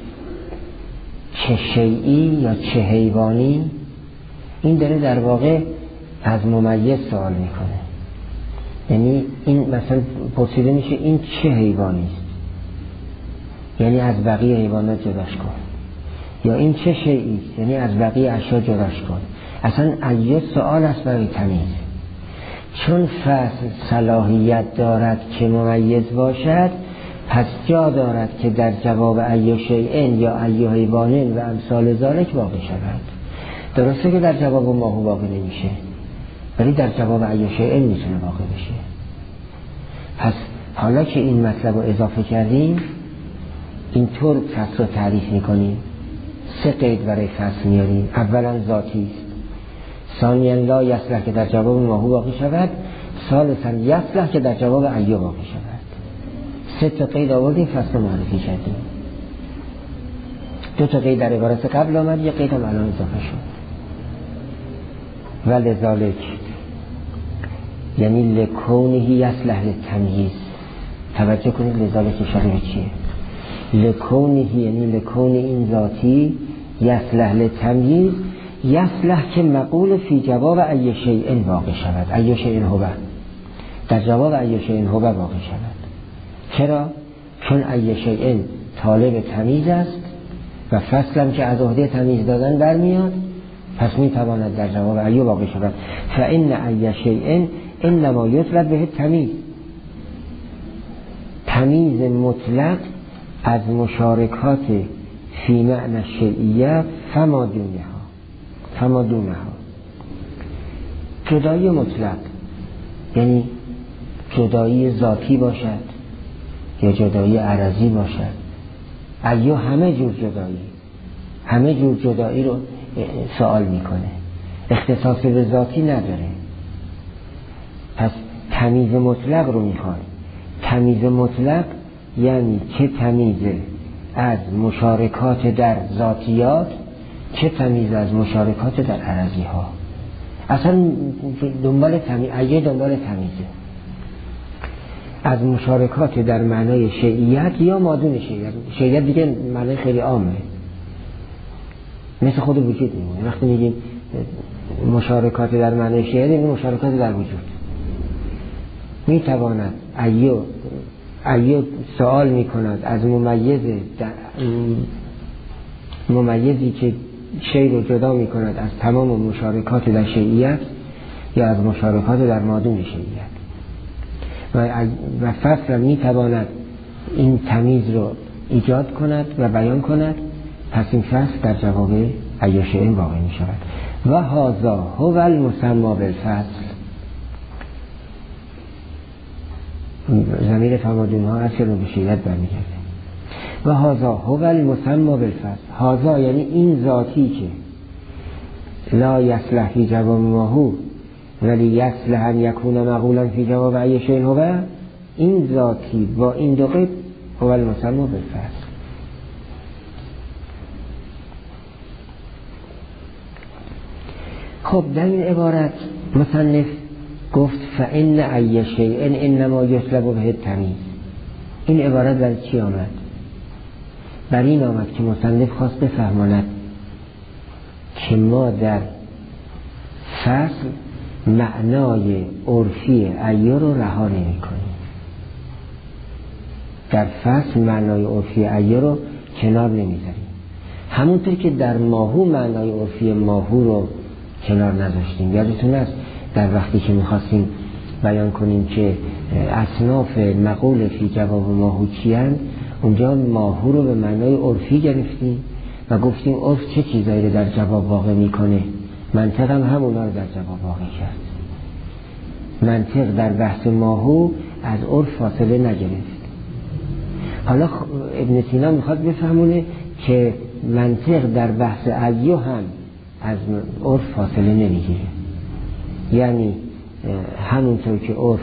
چه شیئی یا چه حیوانی، این داره در واقع از ممیز سؤال می کنه. یعنی این مثلا پرسیده میشه این چه حیوانی است، یعنی از بقیه حیوانات جداش کن. یا این چه شیئی است، یعنی از بقیه اشیا جداش کن. اصلا ایو سؤال است برای تمیز. چون فصل صلاحیت دارد که ممیز باشد، پس جا دارد که در جواب ایو شیئن یا ایو حیوانن و امثال ذالک واقع شود. درسته که در جواب ماهو واقع نمیشه، ولی در جواب ایو شیئن میتونه واقع بشه. پس حالا که این مطلب رو اضافه کردیم، اینطور فصل رو تعریف میکنیم. سه قید برای فصل میاریم. اولا ذاتی است، ثانیا لا یصلح که در جواب ماهو واقع شود، ثالثا یصلح که در جواب ایو واقع شود. سه تا قید آوردیم، فصل معرفی کردیم. دو تا قید در عبارت قبل آمد، یک قید هم الان اضافه شد. ولذالک یعنی لکونهی یصلح للتمییز. توجه کنید لذالک شرح چیه. لکونهی یعنی لکون این ذاتی یصلح للتمییز، یصلح که مقول فی جواب ای شیء واقع شود. ای شیء هو، در جواب ای شیء هو واقع شود. چرا؟ چون ای شیء طالب تمیز است و فصلم که از عهده تمیز دادن برمیاد، پس میتواند در جواب ای واقع شود. فان ای شیء انما یطلب به تمیز. تمیز مطلق از مشارکات فی معنی شیعیت فما دونها فما دونها. جدایی مطلق یعنی جدایی ذاتی باشد یا جدایی عرضی باشد، ایو همه جور جدایی همه جور جدایی رو سوال میکنه، اختصاص به ذاتی نداره. پس تمیز مطلق رو میخواد. تمیز مطلق یعنی چه تمیز از مشارکات در ذاتیات، چه تمیز از مشارکات در عرضی ها. اصلا دنبال تمیز، ایه دنبال تمیزه از مشارکات در معنای شیعیت یا مادون شیعیت. شیعیت دیگه معنای خیلی عامه، مثل خود وجود میمونه. وقتی میگیم مشارکات در معنای شیعیت، این مشارکات در وجود. میتواند ایو ایو سوال میکند از ممیز ممیزی که شی رو جدا میکند از تمام مشارکات در شیعیت یا از مشارکات در مادون شیعیت. و, و فصل میتواند این تمیز رو ایجاد کند و بیان کند. پس این فصل در جواب ای شیء واقع می شود. و هذا هو المسمى بالفصل. ضمیر فمادون ها اصل رو به شیعیت برمیگرده. و هذا هو المسمى بالفصل. هذا یعنی این ذاتی که لا یصلح فی جواب ماهو ولی یصلح ان یکون مقولا فی جواب ای شیء هو، این ذاتی با این دو قید هو المسمى بالفصل. خب در این عبارت مصنف گفت فإن ای شیء انما یطلب به التمییز. این عبارت برای چی آمد؟ برای این آمد که مصنف خواست بفهماند که ما در فصل معنای عرفی ایو رو رها نمی کنیم. در فصل معنای عرفی ایو رو کنار نمیذاریم، همونطور که در ماهو معنای عرفی ماهو رو کنار نذاشتیم. یادتون است در وقتی که میخواستیم بیان کنیم که اصناف مقول فی جواب ماهو چیند، اونجا ماهو رو به معنای عرفی گرفتیم و گفتیم عرف چه چیزایی رو در جواب واقع میکنه، منطق هم همونا رو در جواب واقع کرد. منطق در بحث ماهو از عرف فاصله نگرفت. حالا ابن سینا میخواد بفهمونه که منطق در بحث ایو هم از عرف فاصله نمیگیره، یعنی همونطور که عرف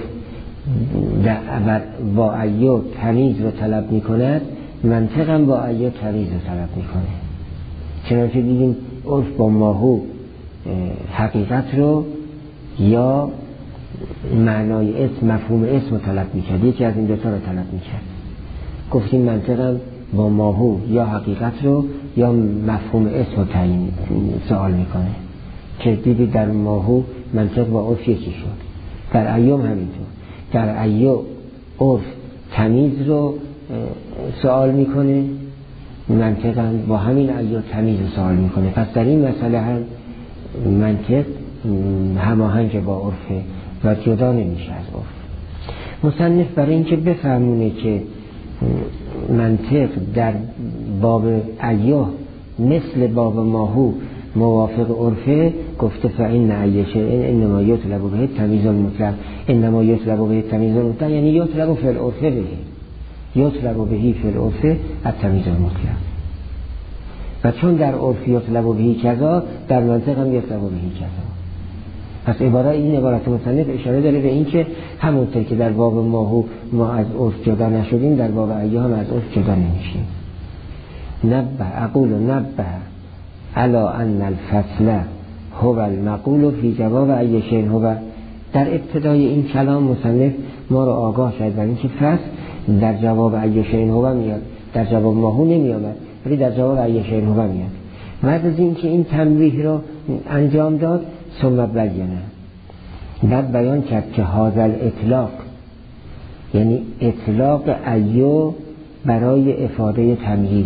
با ایو تمیز رو طلب میکند، منطق هم با ایو تمیز رو طلب میکنه. چنانچه دیدیم عرف با ماهو حقیقت رو یا معنای اسم، مفهوم اسم رو طلب میکرد، یکی از این دوتا رو طلب میکرد. گفتیم منطق هم با ماهو یا حقیقت رو یا مفهوم اسم رو تعیین سوال میکنه، که دیدید در ماهو منطق با عرف یکی شد. در ایوم همینطور، در ایو عرف تمیز رو سوال میکنه، منطق هم با همین ایو تمیز رو سوال میکنه. پس در این مسئله هم منطق هماهنگ با عرفه و جدا نمیشه از عرف. مصنف برای اینکه بفهمونه که منطق در باب ایو مثل باب ماهو موافق عرفه، گفته فإن ای شیء انما یطلب به التمییز المطلق. انما یطلب به التمییز المطلق یعنی یطلب فی العرف به، یطلب به فی العرف التمییز المطلق. و چون در عرف یطلب به کذا، در منطق هم یطلب به کذا. پس عبارت این عبارت مصنف اشاره داره به این که همونطور که در باب ماهو ما از عرف جدا نشدیم، در باب ایو هم از عرف جدا نمیشیم. نبه اقول نبه علی ان الفصل هو المقول فی جواب ای شیء هو. در ابتدای این کلام مصنف ما رو آگاه شد بر اینکه فصل در جواب ای شیء هو میاد، در جواب ماهو نمیاد، ولی در جواب ای شیء هو میاد. بعد از اینکه این تنبیه رو انجام داد، ثم بیانه، بعد بیان کرد که هذا الاطلاق، یعنی اطلاق ایو برای افاده تمییز،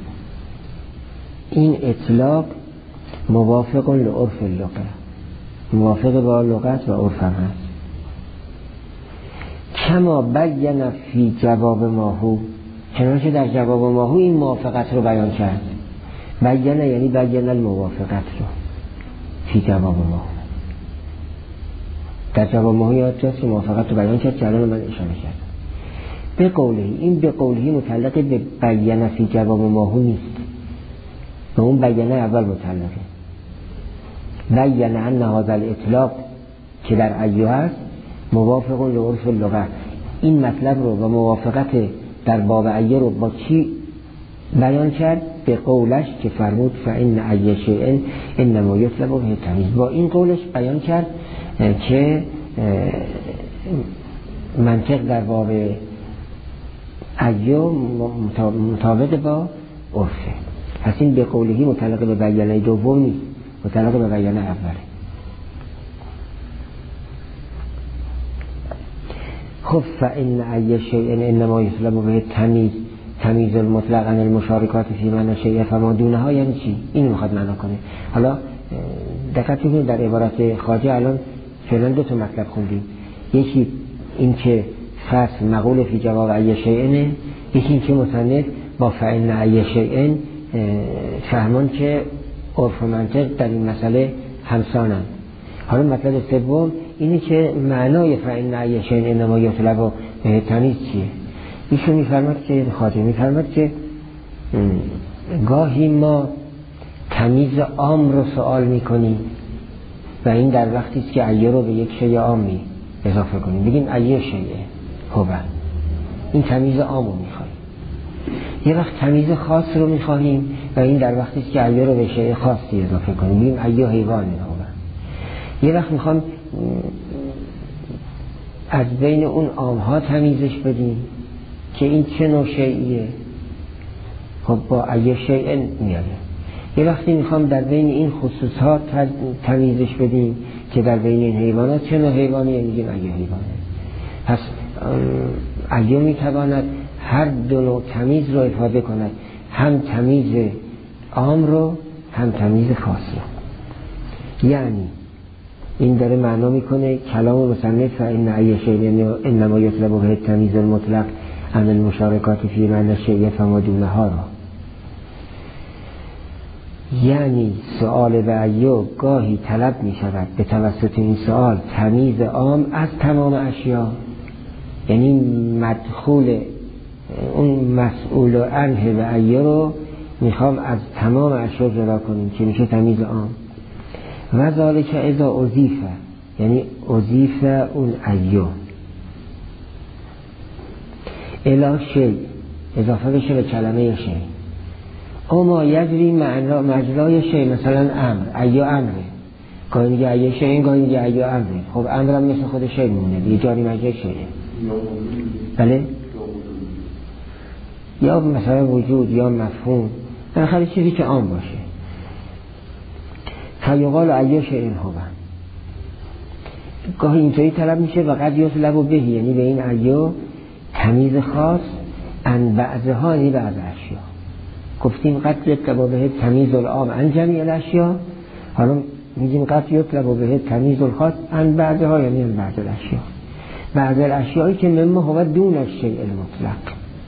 این اطلاق موافق لعرف اللغه، موافق با لغت و عرف هم هست. کما بیان فی جواب ماهو، چنانچه در جواب ماهو این موافقت رو بیان کرد. بیان یعنی بیان الموافقت رو فی جواب ماهو. در جواب ماهو یاد جاست که موافقت رو بیان کرد که الان من اشاره کردم. به قوله، این به قوله متعلق به بیان فی جواب ماهو نیست، به اون بیانه اول متعلقه. بیان ان هذا الاطلاق که در ایو هست موافق لعرف اللغه، این مطلب رو و موافقت در باب ایو رو با چی بیان کرد؟ به قولش که فرمود فإن ای شیء انما یطلب به التمییز. با این قولش بیان کرد که منطق در باب ایو مطابق با عرفه. پس این به قولهی متعلق به بیانه دوم نیست، متعلق به بیانه اوله. خب فإن ای شیء انما یطلب به التمییز تمییز المطلق عن المشارکات فی معنی شیء فما دونها، یعنی چی؟ اینو میخواد معنا کنه. حالا دقت کنید در عبارت خواجه الان فعلا دو تا مطلب خوندیم، یکی این که فصل مقول فی جواب ای شیء، یکی این که مصنف با فإن ای شیء فهمان که عرف و منطق در این مسئله همسانند. حالا مطلب سوم اینه که معنای فإن ای شیء انما یطلب به التمییز چیه؟ ایشون میفرماد که خاطر میفرماد که گاهی ما تمییز عام رو سوال میکنیم و این در وقتی است که ایه رو به یک شیء عامی اضافه کنیم، بگیم ایه شیء هو، این تمیز عام رو میخواهیم. یه وقت تمیز خاص رو میخواهیم و این در وقتی است که ایه رو به شیء خاصی اضافه کنیم، بگیم ایه حیوان هو. یه وقت میخوام از بین اون عامها تمیزش بدیم که این چه نوع شیئیه، خب با ایه شیء میاره. یه وقتی میخوام در بین این خصوصات تمیزش بدیم که در بین این حیوانات چه نوع حیوانیه، میگیم ایه حیوانه. پس ایه میتواند هر دو نوع تمیز رو افاده کند، هم تمیز عام رو هم تمیز خاص رو. یعنی این داره معنا میکنه کلام مصنف فإن أي شيء انما يطلب به التمیز المطلق عن المشارکات فی معنی الشیء فما دونها را. یعنی سؤال به ایه گاهی طلب می شود به توسط این سؤال تمیز عام از تمام اشیا، یعنی مدخول اون مسئول عنه به ایه رو میخوام از تمام اشیا جدا کنیم که میشه تمیز عام. و ذالک اذا اضیف، یعنی اضیف اون ایه الی شیء، اضافه بشه به کلمه شیء، او ما یجری مجرای شیء، مثلا امر، ایه امره، گاهی میگه ایه شیء، گاهی میگه ایه امره. خب امرم مثل خود شیء میمونه دیگه، جاری مجرای شیء. بله، یا مثلا وجود یا مفهوم، بالاخره چیزی که عام باشه. فیقال ایه شیء هو، گاهی اینطوری طلب میشه و قد یطلب به، یعنی به این ایه تمیز خاص ان بعضها، یعنی بعض اشیا. گفتیم قد یطلب به تمیز العام عن جمیع الاشیا، حالا میگیم قد یطلب به تمیز الخاص عن بعضها، یعنی عن بعض الاشیا. بعض الاشیایی که مما هو دون الشیء المطلق،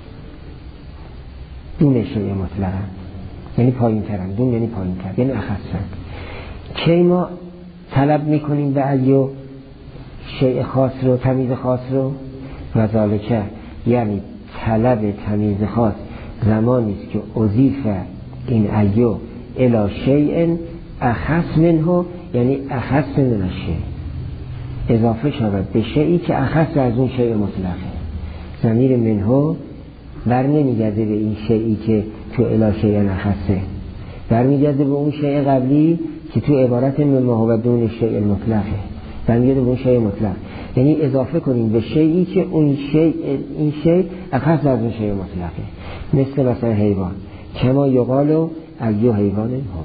دون الشیء مطلق یعنی پایین ترن، دون یعنی پایین تر، یعنی اخصن. که ما طلب میکنیم به ایه شیء خاص رو، تمیز خاص رو، و ذالکه یعنی طلب تمیز خاص زمانی است که اضیف این ایه الی شیء اخص منه، یعنی اخص من الشیء، اضافه شود به شیئی که اخص از اون شیء مطلقه. ضمیر منه بر نمیگرده به این شیئی که تو الی شیء اخصه، بر میگرده به اون شیء قبلی که تو عبارت مما هو دون الشیء المطلقه، بر میگرده به اون شیء مطلق. یعنی اضافه کنیم به شیئی که اون شیء، این شیء اخص از اون شیء مطلقه. مثل مثلا حیوان، کما یقالو ایه حیوان هو.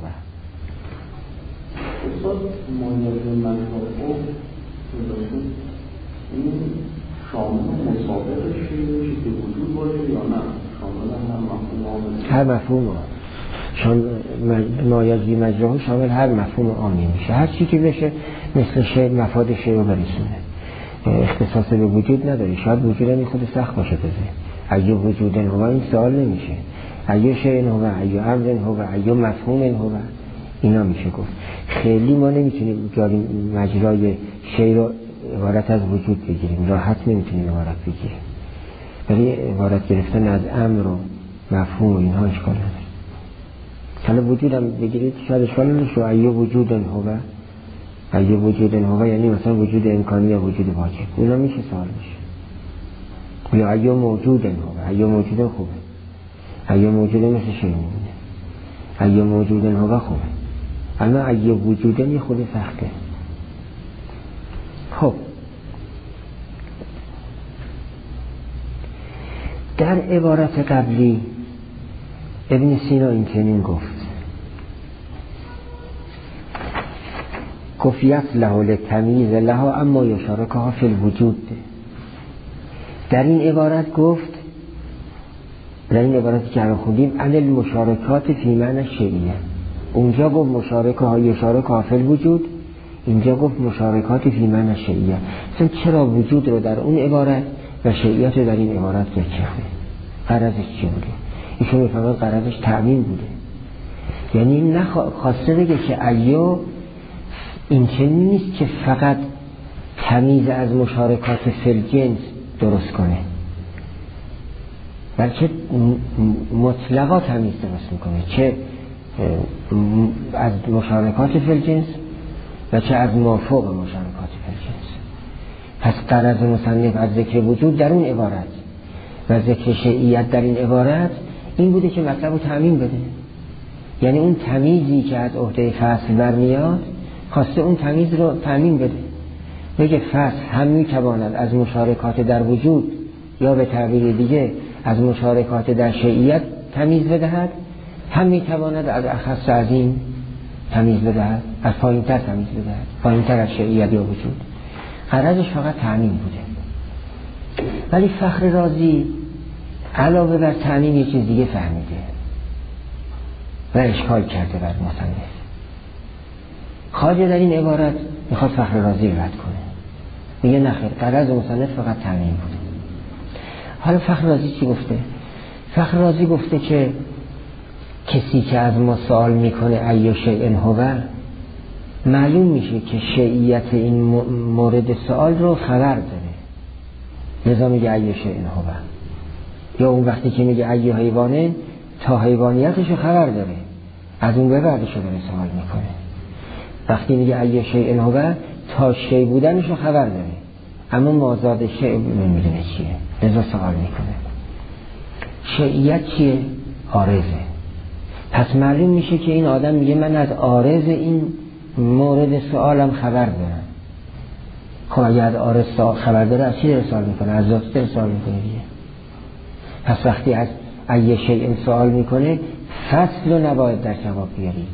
استاد مانیت منطقه این شامل مسابقه شیعه که وجود باشه یا نه؟ شامل هم مفهوم هر مفهوم مایزی مجراه شامل هر مفهوم عامی میشه، هر چی که بشه مثل شیء مفاد شیء رو برسونه، اختصاص به وجود نداره. شاید وجود هم خود سخت باشه بزه ایه وجودن هو، این سوال نمیشه. ایه شیء هو، ایه امر هو، ایه مفهوم هو، اینا میشه گفت. خیلی ما نمیتونیم جاری مجرای شیء رو عبارت از وجود بگیریم، راحت نمیتونیم عبارت بگیریم، ولی عبارت گرفتن از امر و مفهوم و اینها اشکال نداره. حالا وجودم بگیرید شاید اشکال نشه. ایه وجودن هو، ایه وجودن هو یعنی مثلا وجود امکانی یا وجود واجب، اونا میشه سوال میشه. یا ایه موجودن هو، ایه موجودن خوبه، ایه موجودن مثل شیء میمونه، ایه موجودن هو خوبه. اما ایه وجودن یه خود سخته. خب در عبارت قبلی ابن سینا این چنین گفت، کفیت له لتمیز له اما یشارکها فی الوجود. در این عبارت گفت، در این عبارتی که الان خوندیم، عن المشارکات فی معنی شیعیه، اونجا گفت مشارکها یشارکها فی الوجود، اینجا گفت مشارکات فی معنی شیعیه. مثلا چرا وجود رو در اون عبارت و شیعیت رو در این عبارت بچرخه؟ غرضش چی بوده؟ ایشون میفهمن غرضش تأمین بوده، یعنی نه خواسته بگه که ایه این چنین نیست که فقط تمیز از مشارکات فی الجنس درست کنه، بلکه مطلقا تمیز درست میکنه، چه از مشارکات فی الجنس و چه از مافوق مشارکات فی‌الجنس. پس غرض مصنف از ذکر وجود در اون عبارت و ذکر شیعیت در این عبارت این بوده که مطلب رو تعمیم بده. یعنی اون تمیزی که از عهده فصل برمیاد خواسته اون تمیز رو تعمیم بده، بگه فصل هم میتواند از مشارکات در وجود یا به تعبیر دیگه از مشارکات در شیعیت تمیز بدهد، هم میتواند از اخص از این تمیز بدهد، از پایین‌تر تمیز بدهد، پایین‌تر از شیعیت یا وجود. غرضش فقط تعمیم بوده. ولی فخر رازی علاوه بر تعمیم یه چیز دیگه فهمیده و اشکال کرده بر مصنف. خواجه در این عبارت میخواد فخر رازی رد کنه، میگه نخیر، غرض مصنف فقط تعمیم بوده. حالا فخر رازی چی گفته؟ فخر رازی گفته که کسی که از ما سوال میکنه ای شیء هو، معلوم میشه که شیعیت این مورد سوال رو خبر داره، لذا میگه ای شیء هو. یا اون وقتی که میگه ای حیوانه، تا حیوانیتش رو خبر داره، از اون به بعدش رو داره سوال میکنه. وقتی میگه ای شیء هو، تا شیء بودنش رو خبر داره، اما مازاد شیء نمیدونه چیه، لذا سوال میکنه. شیعیت چیه؟ عارضه. پس معلوم میشه که این آدم میگه من از عارض این مورد سوالم خبر دارم. خب اگه از عارض خبر داره از چی داره سوال میکنه؟ از ذات داره سوال میکنه دیگه. پس وقتی از ای شیء سوال میکنه فصل رو نباید در جواب بیارید،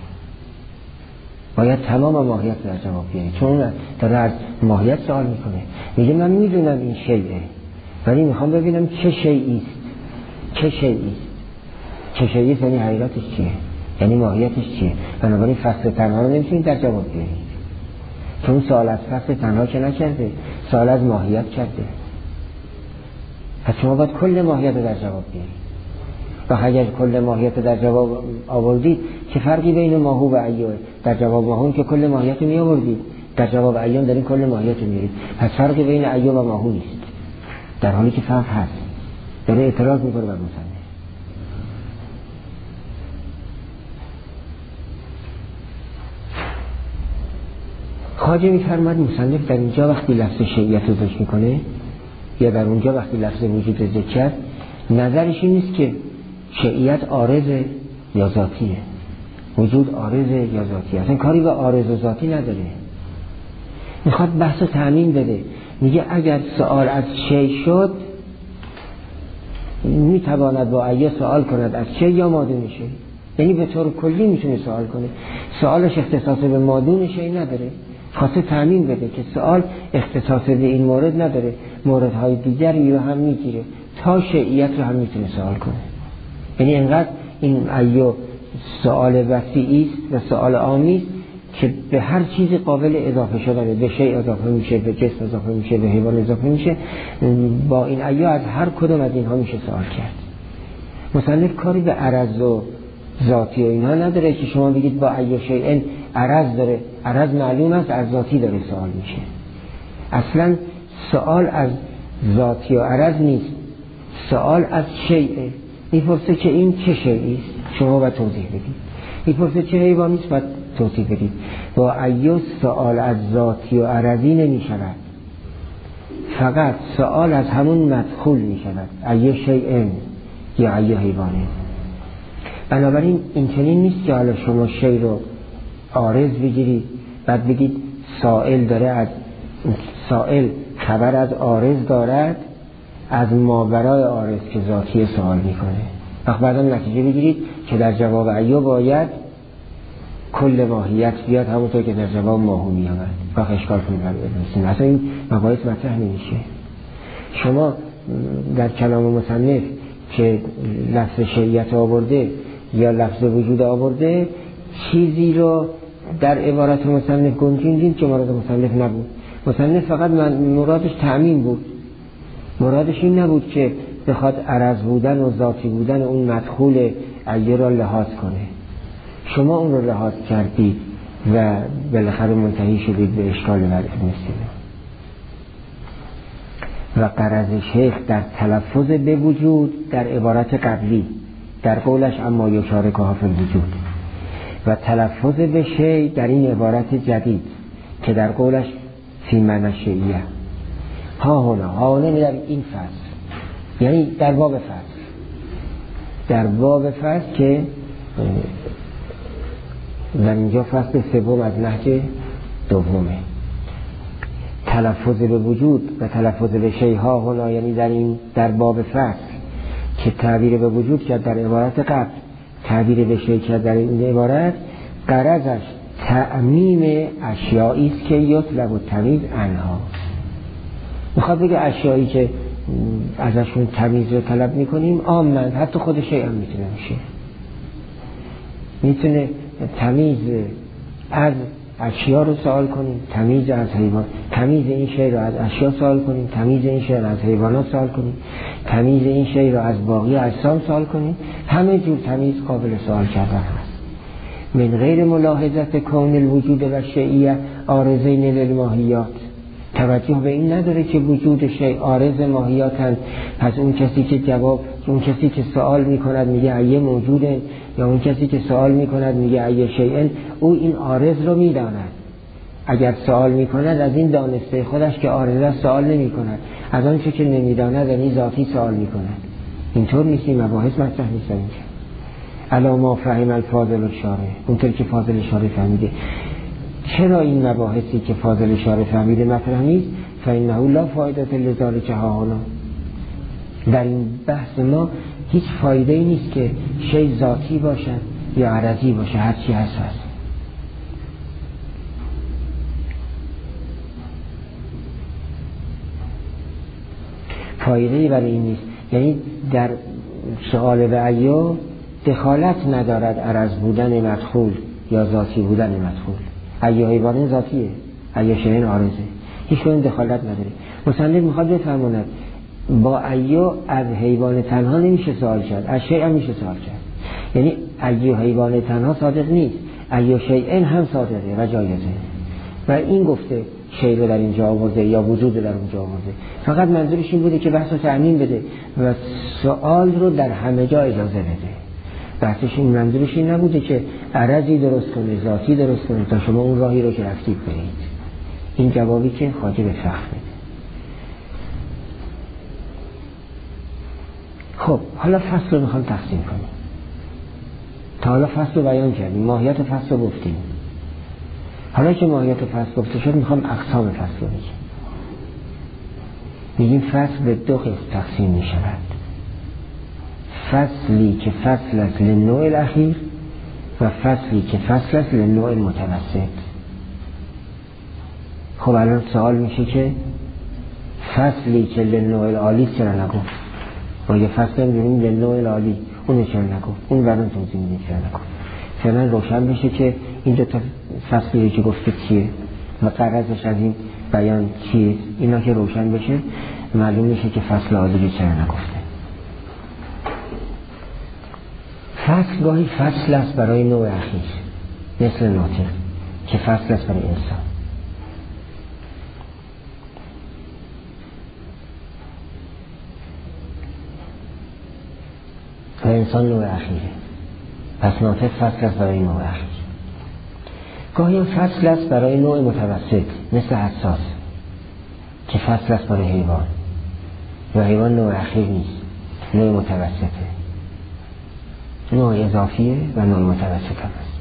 باید تمام ماهیت در جواب بیارید، چون داره از ماهیت سوال میکنه. میگه من میدونم این شیءه، ولی میخوام ببینم چه شیئی است، چه شیئی است، چه شیئی است، یعنی حقیقتش چیه، یعنی ماهیتش چیه. بنابراین فصل تنها رو نمیتونید در جواب بیارید، چون سوال از فصل تنها که نکرده، سوال از ماهیت کرده. پس شما باید کل ماهیت رو در جواب بیارید. و اگر کل ماهیت رو در جواب آوردید، چه فرقی بین ماهو و ایوه؟ در جواب ماهو که کل ماهیت رو می آوردید، در جواب ایوه دارین کل ماهیت رو میارید. پس فرقی بین ایوه و ماهو نیست، در حالی که فرق هست. داره اعتراض میکنه بر مصنف. خواجه میفرماد مصنف در اینجا وقتی لفظ شیعیت رو ذکر میکنه یا در اونجا وقتی لفظ وجود رو ذکر کرد، نظرش این نیست که شیعیت عارضه یا ذاتیه، وجود عارضه یا ذاتیه، اصلا کاری به عارض و ذاتی نداره. میخواد بحث تعمیم بده. میگه اگر سوال از شیء شد، میتواند با ایه سوال کند از شیء یا مادون شیء، یعنی به طور کلی میتونه سوال کنه. سوالش اختصاص به مادون شیء نداره. خواسته تعمیم بده که سوال اختصاص به این مورد نداره، موردهای دیگری رو هم میگیره، تا شیعیت رو هم میتونه سوال کنه. یعنی انقدر این ایو سوال وسیعی است و سوال عامی است که به هر چیزی قابل اضافه شدنه، به شیء اضافه میشه، به جسم اضافه میشه، به حیوان اضافه میشه. با این ایو از هر کدوم از اینها میشه سوال کرد. مصنف کاری به عرض و ذاتی و اینها نداره که شما بگید با ای شیء عرض داره. عرض معلوم است از ذاتی داره سوال میشه. اصلا سوال از ذاتی و عرض نیست، سوال از شیء. میپرسه که این چه شیئی است، شما باید توضیح بدید. میپرسه چه حیوانی است، باید توضیح بدید. با ایو سوال از ذاتی و عرضی نمی شود، فقط سوال از همون مدخول می شود، ای شیء یا ای حیوانه. بنابراین این چنین نیست که حالا شما شیء رو عارض بگیرید بعد بگید سائل داره از سائل خبر از عارض دارد، از ماورای عارض که ذاتی سوال میکنه. وقت بعدا نتیجه بگیرید که در جواب ایو باید کل ماهیت بیاد، همونطور که در جواب ماهو میامد. وقت اشکال کنید برسیم، اصلا این مباحث مطرح نمیشه. شما در کلام مصنف که لفظ شیعیت آورده یا لفظ وجود آورده، چیزی رو در عبارت مصنف گنجوندین که مراد مصنف نبود. مصنف فقط مرادش تعمیم بود، مرادش این نبود که بخواد عرض بودن و ذاتی بودن اون مدخول ایه را لحاظ کنه. شما اون رو لحاظ کردید و بالاخره منتهی شدید به اشکال بر ابن سینا. و غرض شیخ در تلفظ به وجود در عبارت قبلی در قولش اما یشارکها فی الوجود، و تلفظ به شی در این عبارت جدید که در قولش فی معنی شیعیه ها هنا ها هنا در این فصل، یعنی در باب فصل، در باب فصل که در اینجا فصل سوم از نهج دومه. تلفظ به وجود و تلفظ به شیء ها هنا، یعنی در این در باب فصل که تعبیر به وجود کرد در عبارت قبل، تعبیر به شیء کرد در این عبارت، غرضش تعمیم اشیایی است که یطلب التمییز عنها. میخواد بگه اشیایی که ازشون تمییز رو طلب میکنیم عامن، حتی خود شیء هم میتونه میشه، میتونه تمییز از اشیا رو سوال کنیم، تمییز از حیوان، تمییز این شی رو از اشیا سوال کنیم، تمییز این شی رو از حیوانات سوال کنیم، تمییز این شی رو از باقی اجسام سوال کنیم. همه جور تمییز قابل سوال کردن هست. من غیر ملاحظت کون الوجود و شیعیه عارضین للماهیات، توجه به این نداره که وجود شیء عارض ماهیاتن. پس اون کسی که جواب، اون کسی که سوال میکند میگه ایه موجوده، یا اون کسی که سوال میکند میگه ایه شیئن، او این عارض رو میداند. اگر سوال میکند از این دانسته خودش که عارض است سوال نمیکند، از آن چه که نمیداند یعنی ذاتی سوال میکند. اینطور نیست، این مباحث مطرح نیست اینجا. الا ما فهم الفاضل الشارع، اونطور که فاضل شارع فهمیده. چرا این مباحثی که فاضل شارع فهمیده مطرح نیست؟ فإنه لا فایده لذلک ها هنا. در این بحث ما هیچ فایده ای نیست که شی ذاتی باشه یا عرضی باشه، هر چی هست هست. فایده ای برای این نیست. یعنی در سؤال به ایو دخالت ندارد عرض بودن مدخول یا ذاتی بودن مدخول. ایو حیوان ذاتیه، ایو شیء عارضه، هیچ کدوم دخالت نداره. مصنف میخواد بفرماند با ایو از حیوان تنها نمیشه سوال کرد، از شیء هم میشه سوال کرد. یعنی ایو حیوان تنها صادق نیست، ایو شیء هم صادقه و جایزه. و این گفته شیء رو در اینجا آورده یا وجود در اونجا آورده. فقط منظورش این بوده که بحث رو تعمیم بده و سوال رو در همه جا اجازه بده. بحثش این منظورش این نبوده که عرضی درست کنه، ذاتی درست کنه تا شما اون راهی رو که رفتید برید. این جوابی که خواجه به فخر بده. خب حالا فصل رو میخوام تقسیم کنیم. تا حالا فصل رو بیان کردیم، ماهیت فصل رو گفتیم. حالا که ماهیت فصل گفته شد میخوام اقسام فصل رو بگیم. میگیم فصل به دو قسم تقسیم میشود. فصلی که فصل است لنوع الاخیر و فصلی که فصل است لنوع متوسط. خب الان سوال میشه که فصلی که لنوع العالی چرا نگفت؟ و یه فصل هم دونیم لنوع العالی، اونو چرا نگفت؟ اون بران توضیح میدیم چرا نگفت؟ فعلا روشن بشه که این دو تا فصلی که گفته چیه و غرضش از این بیان چیه. اینا که روشن بشه معلوم میشه که فصل عالی چرا نگفته. فصل گاهی فصل است برای نوع اخیر، مثل ناطق که فصل است برای انسان. و انسان نوع اخیره، پس ناطق فصل است برای نوع اخیر. گاهی فصل است برای نوع متوسط، مثل حساس که فصل است برای حیوان و حیوان نوع اخیر نیست، نوع متوسطه، نوع اضافیه و نوع متوسط هم است.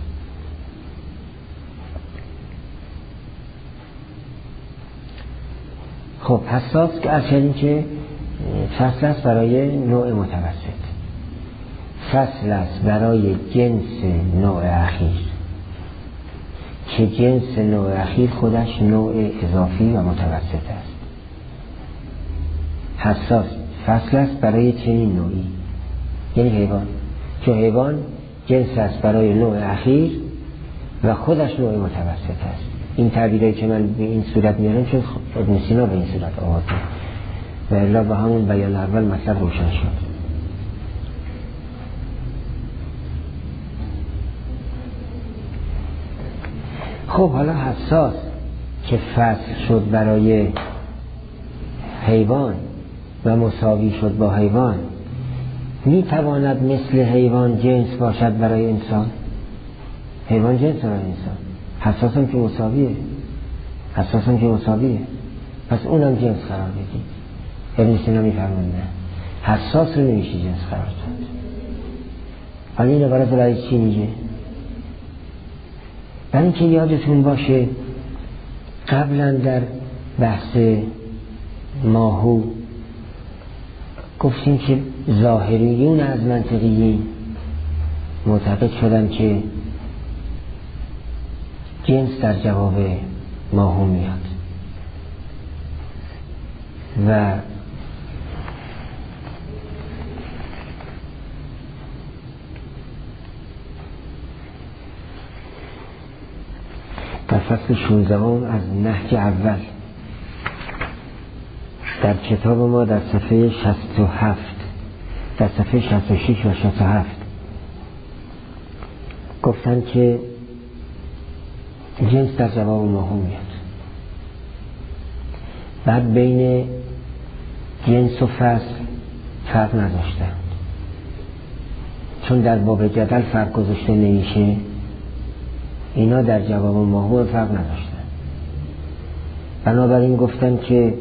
خب حساس که از چنین که فصل است برای نوع متوسط، فصل است برای جنس نوع اخیر که جنس نوع اخیر خودش نوع اضافی و متوسط است. حساس فصل است برای چنین نوعی، یعنی حیوان، چون حیوان جنس است برای نوع اخیر و خودش نوع متوسط است. این تعبیری که من به این صورت میارم چون ابن سینا به این صورت آورده و الا با همون بیان اول مطلب روشن شد. خب حالا حساس که فصل شد برای حیوان و مساوی شد با حیوان، می تواند مثل حیوان جنس باشد برای انسان؟ حیوان جنس من انسان، حساس هم که مساویه، حساس هم که مساویه، پس اونم جنس قرار بدید. ابن سینا میفرمونه حساس رو نمیشه جنس قرار داد. حالا این عبارت برای چی میگه؟ برای اینکه یادتون باشه قبلا در بحث ماهو گفتیم که ظاهریون از منطقیین معتقد شدن که جنس در جواب ماهو میاد و در فصل شانزده از نهج اول در کتاب ما در صفحه شصت و هفت در صفحه شصت و شش و شصت و هفت گفتن که جنس در جواب ماهو میاد. بعد بین جنس و فصل فرق نذاشتن، چون در باب جدل فرق گذاشته نمیشه، اینا در جواب ماهو فرق نداشتن. بنابراین گفتن که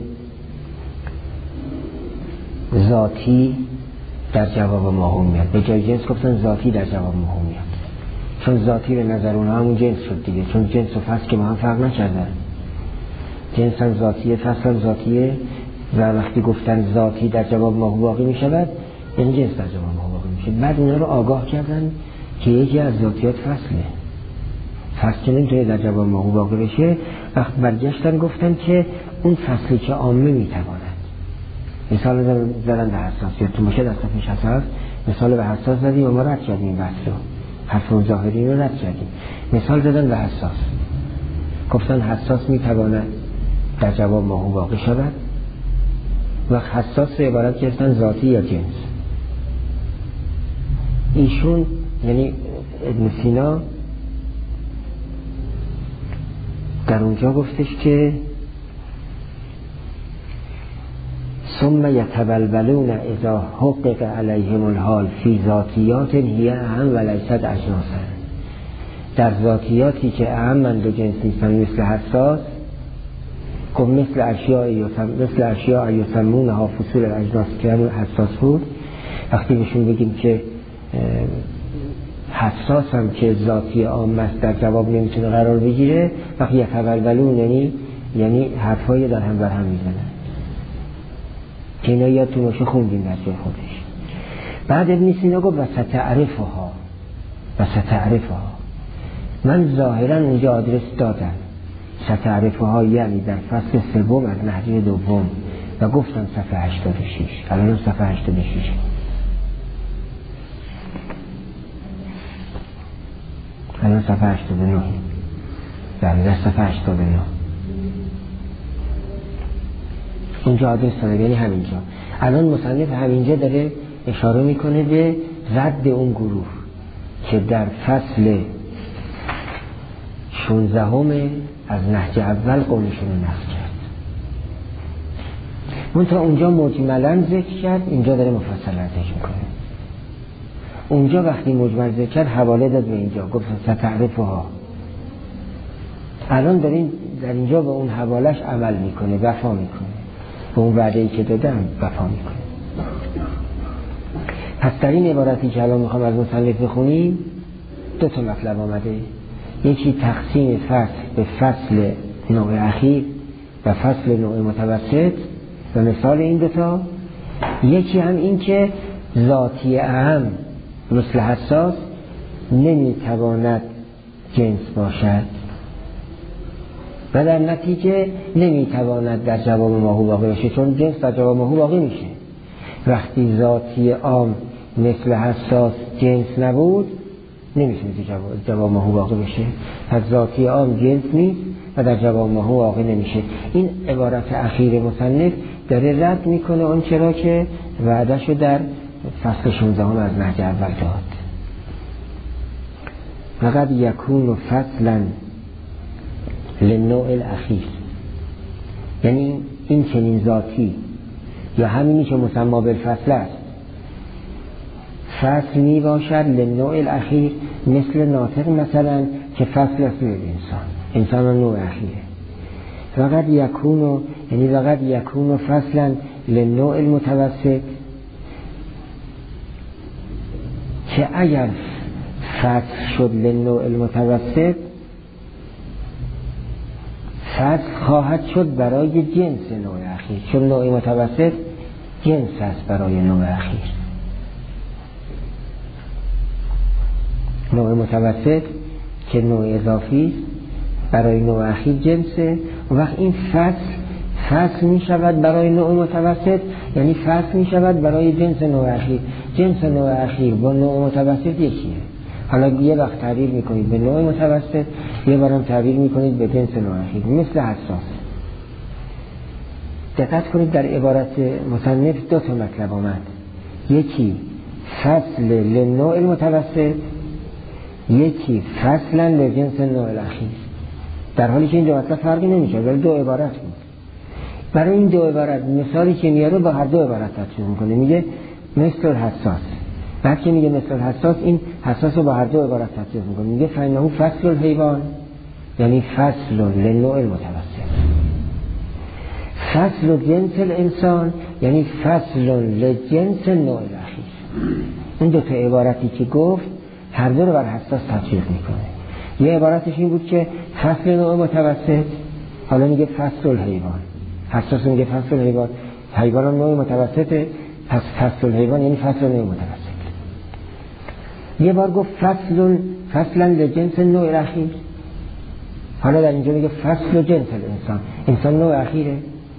ذاتی در جواب ماهو میاد، به جای جنس گفتن ذاتی در جواب ماهو میاد، چون ذاتی به نظر اونها همون جنس شد دیگه، چون جنس و فصل که ما هم فرق نکردن، جنس هم ذاتیه، فصل هم ذاتیه و وقتی گفتن ذاتی در جواب ماهو واقع میشود یعنی جنس در جواب ماهو واقع میشه. بعد اونا رو آگاه کردن که یکی از ذاتیات فصله، فصل که نمیتونه در جواب ماهو واقع بشه. وقت برگشتن گفتن که اون فصلی که عامه میتواند، مثال زدن به حساس، یادتون باشه در صفحه شصت هست مثال به حساس زدیم و ما رد کردیم بحث رو، حرف ظاهری رو رد کردیم، مثال زدن به حساس، گفتن حساس میتواند در جواب ماهو واقع شود و حساس عبارت کردن ذاتی یا جنس. ایشون یعنی ابن سینا در اونجا گفتش که ثم یتبلبلون اذا حقق علیهم الحال فی ذاتیات هی اهم و لیست اجناسا، در ذاتیاتی که اهمند و جنس نیستن مثل حساس، که مثل اشیاء مثل اشیاء یسمونها فصول الاجناس که همون حساس بود. وقتی بهشون بگیم که حساس هم که ذاتی عام است در جواب نمیتونه قرار بگیره، وقتی یتبلبلون یعنی یعنی حرفای در هم بر هم میزنن که اینا یادتون باشه خوندیم در جای خودش. بعد ابن سینا گفت و ستعرفها و ستعرفها، من ظاهرا اونجا آدرس دادم ستعرفها یعنی در فصل سوم از نهج دوم و گفتم صفحه هشتاد و شش، الان صفحه هشتاد و شش الان صفحه هشتاد و نه در در صفحه هشتاد و نه اونجا آدرس داره، یعنی همینجا. الان مصنف همینجا داره اشاره میکنه به رد اون گروه که در فصل شانزدهم از نهج اول قولشون رو نقل کرد. منتها اونجا مجملا ذکر کرد، اینجا داره مفصل ذکر میکنه. اونجا وقتی مجمل ذکر کرد حواله داد به اینجا، گفت ستعرفها. الان دارین در اینجا به اون حوالش عمل میکنه، وفا میکنه، به اون وعده‌ای که دادم وفا میکنه. پس در این عبارتی که الان میخوام از مصنف بخونیم دو تا مطلب آمده، یکی تقسیم فصل به فصل نوع اخیر و فصل نوع متوسط و مثال این دوتا، یکی هم این که ذاتی اهم مثل حساس نمیتواند جنس باشد و در نتیجه نمیتواند در جواب ماهو واقع بشه، چون جنس در جواب ماهو واقع میشه. وقتی ذاتی عام مثل حساس جنس نبود نمیتونه در جواب ماهو واقع بشه، پس ذاتی عام جنس نیست و در جواب ماهو واقع نمیشه. این عبارت اخیر مصنف داره رد میکنه اون چرا که وعدهشو در فصل شانزدهم از نهج اول داد. لقد یکون فصلا للنوع الاخیر، یعنی این چنین ذاتی یا همینی که مسمى بالفصل است فصل می باشد للنوع الاخیر، مثل ناطق مثلا که فصل است به انسان، انسان نوع اخیره. وقد یکونو یعنی وقد یکونو فصلا لنوع المتوسط، که اگر فصل شد لنوع المتوسط، فصل خواهد شد برای جنس نوع اخیر، چون نوع متوسط جنس است برای نوع اخیر. نوع متوسط که نوع اضافی است برای نوع اخیر جنسه. و وقت این فصل فصل می شود برای نوع متوسط، یعنی فصل می شود برای جنس نوع اخیر. جنس نوع اخیر با نوع متوسط یکیه. حالا یه وقت تعبیر می کنید به نوع متوسط، یه بارم تعبیر می کنید به جنس نوع اخیر، مثل حساس. دقت کنید در عبارت مصنف دو تا مطلب آمد، یکی فصل لنوع المتوسط، یکی فصلا لجنس نوع الاخیر. در حالی که این دو مطلب فرقی نمیشه، ولی دو عبارت بود. برای این دو عبارت مثالی که میاره با هر دو عبارت تفسیر میکنه، میگه مثل الحساس. بعد که میگه مثل الحساس، این حساس رو با هر دو عبارت تفسیر میکنه، میگه فإنه فصل الحیوان، یعنی فصل لنوع المتوسط. فصل جنس الانسان یعنی فصل لجنس نوع الاخیر. این دو تا عبارتی که گفت هر دو رو بر حساس تطبیق میکنه. یه عبارتش این بود که فصل نوع متوسط، حالا میگه فصل الحیوان. حساس میگه فصل الحیوان، حیوان هم نوع متوسطه، پس فصل الحیوان یعنی فصل نوع متوسط. یه بار گفت فصل فصلا لجنس نوع الاخیر، حالا در اینجا میگه فصل جنس الانسان. انسان نوع اخیره،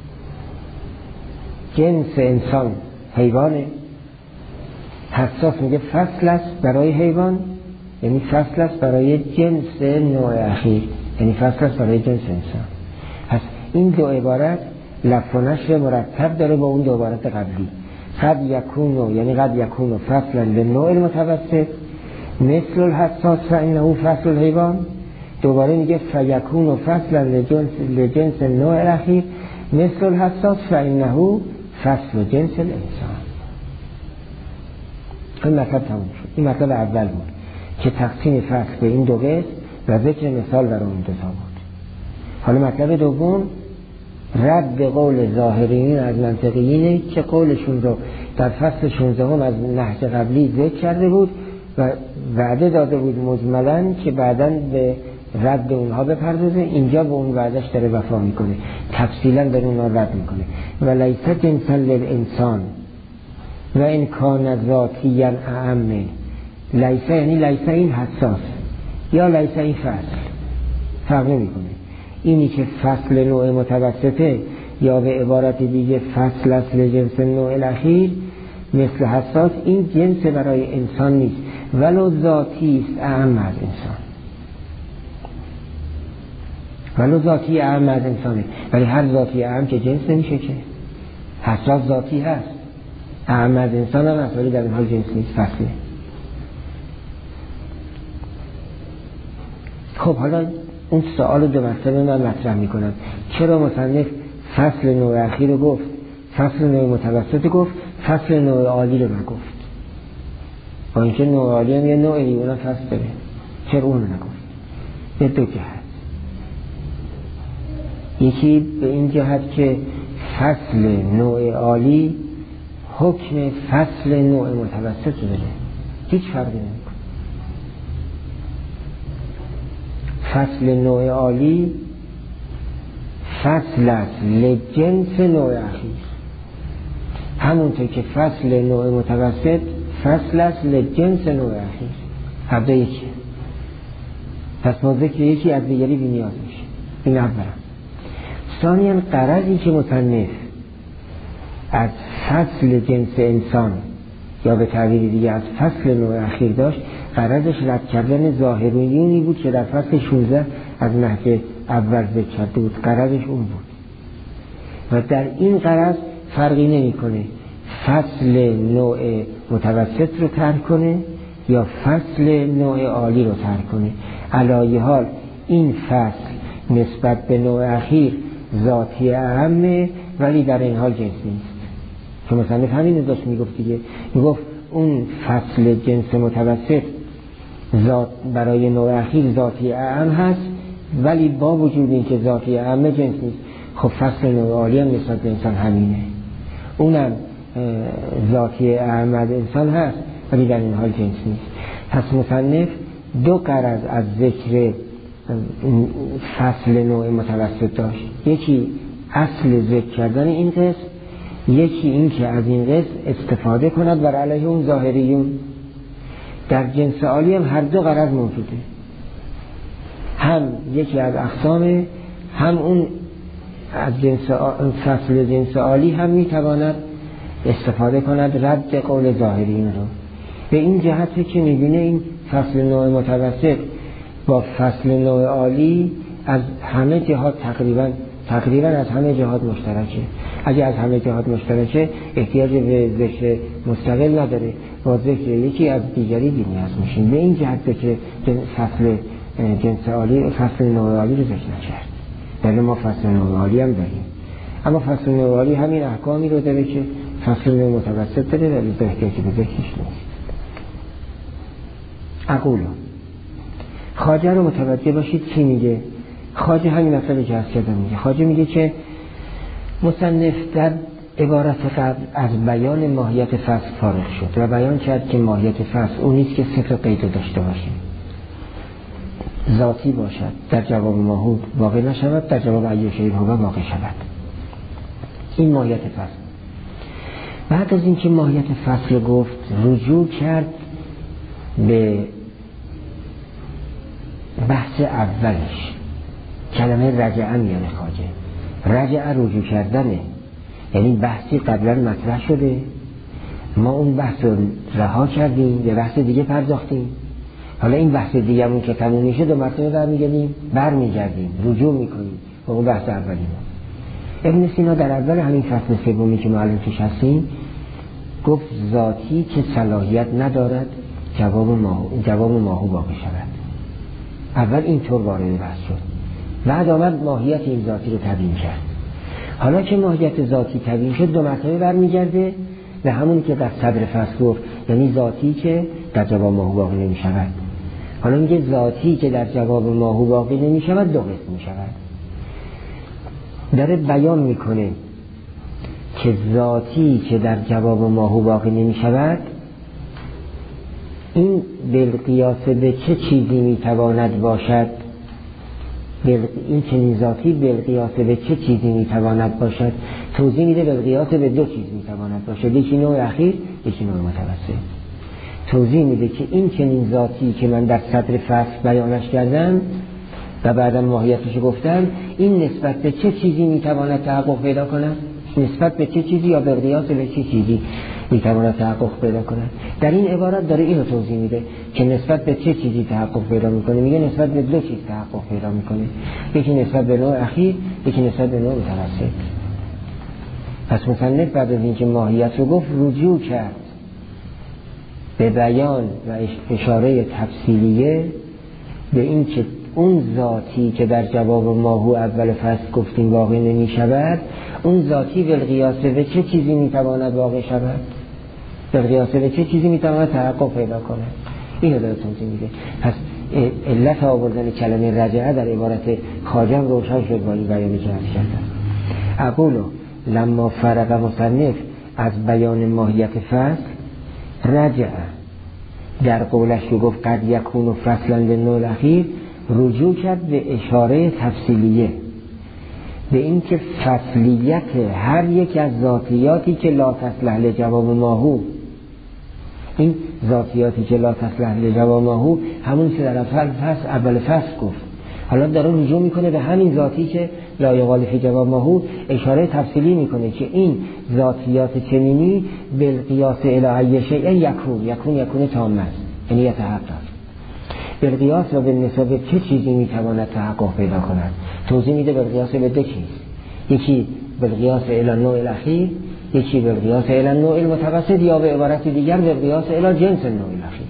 جنس انسان حیوانه. حساس میگه فصل است برای حیوان، یعنی فصل است برای جنس نوع اخیر، یعنی فصل است برای جنس انسان. پس این دو عبارت لفظ و نشر مرتب داره با اون دو عبارت قبلی. قد یکونو یعنی قد یکونو فصلا لنوع المتوسط مثل الحساس فإنه فصل الحیوان. دوباره میگه فیکونو فصلا لجنس لجنس نوع الاخیر مثل الحساس فإنه فصل جنس الانسان. این مطلب تموم شد. این مطلب اول بود که تقسیم فصل به این دو قسم و ذکر مثال برای اون دو تا بود. حالا مطلب دوم رد قول ظاهریین از منطقیینه که قولشون رو در فصل شانزده هم از نهج قبلی ذکر کرده بود و وعده داده بود مجملاً که بعداً به رد اونها بپردازه. اینجا به اون وعدش داره وفا میکنه، تفصیلاً داره اونها رد میکنه. و لیس جنسا للانسان و این کان ذاتیاً اعمه. لیس یعنی لیس این حساس یا لیس این فصل، فرق نمیکنه. اینی که فصل نوع متوسطه یا به عبارت دیگه فصل اصل جنس نوع الاخیر مثل حساس، این جنس برای انسان نیست ولو ذاتی است اعم از انسان، ولو ذاتی اعم از انسانه. ولی هر ذاتی اعم که جنس نمیشه، که حساس ذاتی هست، اعم از انسان هم هست ولی در این حال جنس نیست، فصله. خب حالا اون سوال دو مرتبه من مطرح میکنم، چرا مصنف فصل نوع اخیر رو گفت، فصل نوع متوسط گفت، فصل نوع عالی رو نگفت؟ با اینکه نوع عالی هم یه نوعی اونم فصل داره، چرا اون رو نگفت؟ به دو جهت. یکی به این جهت که فصل نوع عالی حکم فصل نوع متوسط رو داره، هیچ فرقی نمیکنه. فصل نوع عالی فصل است لجنس نوع اخیر، همونطور که فصل نوع متوسط فصل است لجنس نوع اخیر. هر دو یکی، پس ما ذکر یکی از دیگری بی نیاز میشه. این اولا. ثانیاً غرضی که مصنف از فصل جنس انسان یا به تعبیر دیگه از فصل نوع اخیر داشت، غرضش رد کردن ظاهریونی بود که در فصل شانزده از نهج اول ذکر کرده بود. غرضش اون بود و در این غرض فرقی نمی کنه فصل نوع متوسط رو ترک کنه یا فصل نوع عالی رو ترک کنه. علایه حال این فصل نسبت به نوع اخیر ذاتی اهمه ولی در این حال جنس نیست. که مثلا همین رو داشت میگفت دیگه، میگفت اون فصل جنس متوسط ذات برای نوع اخیر ذاتی اعم هست، ولی با وجود اینکه ذاتی اعم جنس نیست، خب فصل نوع عالی هم نسبت به انسان همینه، اونم ذاتی اعم انسان هست ولی در این حال جنس نیست. پس مصنف دو غرض از ذکر فصل نوع متوسط داشت، یکی اصل ذکر کردن این قسم، یکی این که از این قسم استفاده کند بر علیه اون ظاهریون. در جنس عالی هم هر دو غرض موجوده، هم یکی از اقسام، هم اون از جنس فصل جنس عالی هم میتواند استفاده کند رد قول ظاهریون رو. به این جهت که میبینه این فصل نوع متوسط با فصل نوع عالی از همه جهات تقریبا تقریبا از همه جهات مشترکه. اگه از همه جهات مشترکه احتیاج به ذکر مستقل نداره، با ذکر یکی از دیگری بی‌نیاز میشیم. به این جهت که فصل جنس عالی فصل نوع عالی رو ذکر نکرد. در ما فصل نوع عالی هم داریم، اما فصل نوع عالی همین احکامی رو داره که فصل نوع متوسط داره ولی به احتیاج به ذکرش نیست. اقولو خواجه رو متوجه باشید چی میگه. خواجه همین مطلبی که هست کرده میگه. خواجه میگه که مصنف در عبارت قبل از بیان ماهیت فصل فارغ شد و بیان کرد که ماهیت فصل اون نیست که صفر قید داشته باشیم، ذاتی باشد در جواب ماهو واقع نشود، در جواب ایو شیء هو واقع شود. این ماهیت فصل. بعد از اینکه ماهیت فصل گفت رجوع کرد به بحث اولش. کلمه رجعه میاره خواجه. رجعه رجوع کردنه، یعنی بحثی قبلا مطرح شده، ما اون بحث رو رها کردیم، به بحث دیگه پرداختیم، حالا این بحث دیگه همون که تموم میشه دو مرتبه برمیگردیم برمیگردیم رجوع میکنیم به اون بحث اولی. ابن سینا در اول همین فصل سومی که ما الان توش هستیم گفت ذاتی که صلاحیت ندارد جواب ماهو جواب ماهو واقع شود. اول اینطور وارد بحث شد، بعد آمد ماهیت این ذاتی رو تبیین کرد. حالا که ماهیت ذاتی تبیین شد دو مرتبه برمیگرده به همونی که در صدر فصل گفت، یعنی ذاتی که در جواب ماهو واقع نمی شود. حالا میگه ذاتی که در جواب ماهو واقع نمی شود دو قسم می شود. داره بیان میکنه که ذاتی که در جواب ماهو واقع نمی شود این بالقیاس به چه چیزی می تواند باشد. این چنین ذاتی بالقیاس به چه چیزی می تواند باشد. توضیح میده بالقیاس به دو چیز می تواند باشد، یکی نوع اخیر یکی نوع متوسط. توضیح میده که این چنین ذاتی که من در صدر فصل بیانش کردم و بعدا ماهیتش گفتم، این نسبت به چه چیزی می تواند تحقق پیدا کند، نسبت به چه چیزی یا بالقیاس به چه چیزی می تواند تحقق پیدا کند. در این عبارت داره اینو توضیح میده که نسبت به چه چیزی تحقق پیدا میکنه. میگه نسبت به دو چیز تحقق پیدا میکنه، یکی نسبت به نوع اخیر یکی نسبت به نوع متوسط. پس مصنف بعد از اینکه ماهیت رو گفت رجوع کرد به بیان و اشاره تفصیلیه به این که اون ذاتی که در جواب ماهو اول فصل گفتیم واقع نمی شود، اون ذاتی بالقیاس به چه چیزی می تواند واقع شود، بالقیاس به چه چیزی می تواند تحقق پیدا کند. اینو داره توضیح میده. پس علت آوردن کلمه رجعه در عبارت خواجه روشن شد با این بیانی که عرض کردم. اقولو لما فرق مصنف از بیان ماهیت فصل رجعه، در قولش رو گفت قد یکون فصلا به نوع الاخیر، رجوع کرد به اشاره تفصیلیه به این که فصلیت هر یک از ذاتیاتی که لا تصلح لجواب ماهو، این ذاتیاتی که لا تصلح لجواب ماهو همون که در اول فصل اول فصل گفت، حالا داره رجوع میکنه به همین ذاتی که لا یقال فی جواب ماهو، اشاره تفصیلی میکنه که این ذاتیات چنینی بالقیاس الی شیء یکون یکون یکون تام است، یعنی یتحقق بالقیاس و بالنسبه به چه چیزی میتواند تحقق پیدا کند. توضیح میده بالقیاس به دو چیز، یکی بالقیاس الی النوع الاخیر، یکی بالقیاس الی النوع المتوسط، یا به عبارت دیگر بالقیاس الی جنس النوع الاخیر.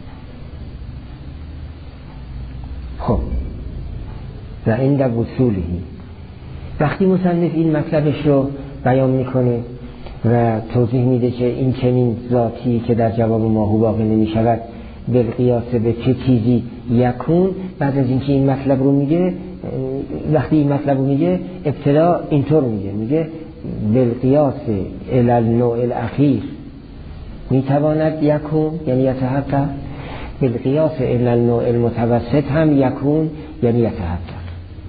خب و عند وصوله، وقتی مصنف این مطلبش رو بیان میکنه و توضیح میده که این چنین ذاتی که در جواب ماهو واقع نمی شود بالقیاس به چه چیزی یکون، بعد از اینکه این مطلب رو میگه، وقتی این مطلب رو میگه ابتدا اینطور میگه میگه بالقیاس الی النوع الاخیر میتواند یکون یعنی یتحقق، بالقیاس الی النوع المتوسط هم یکون یعنی یتحقق.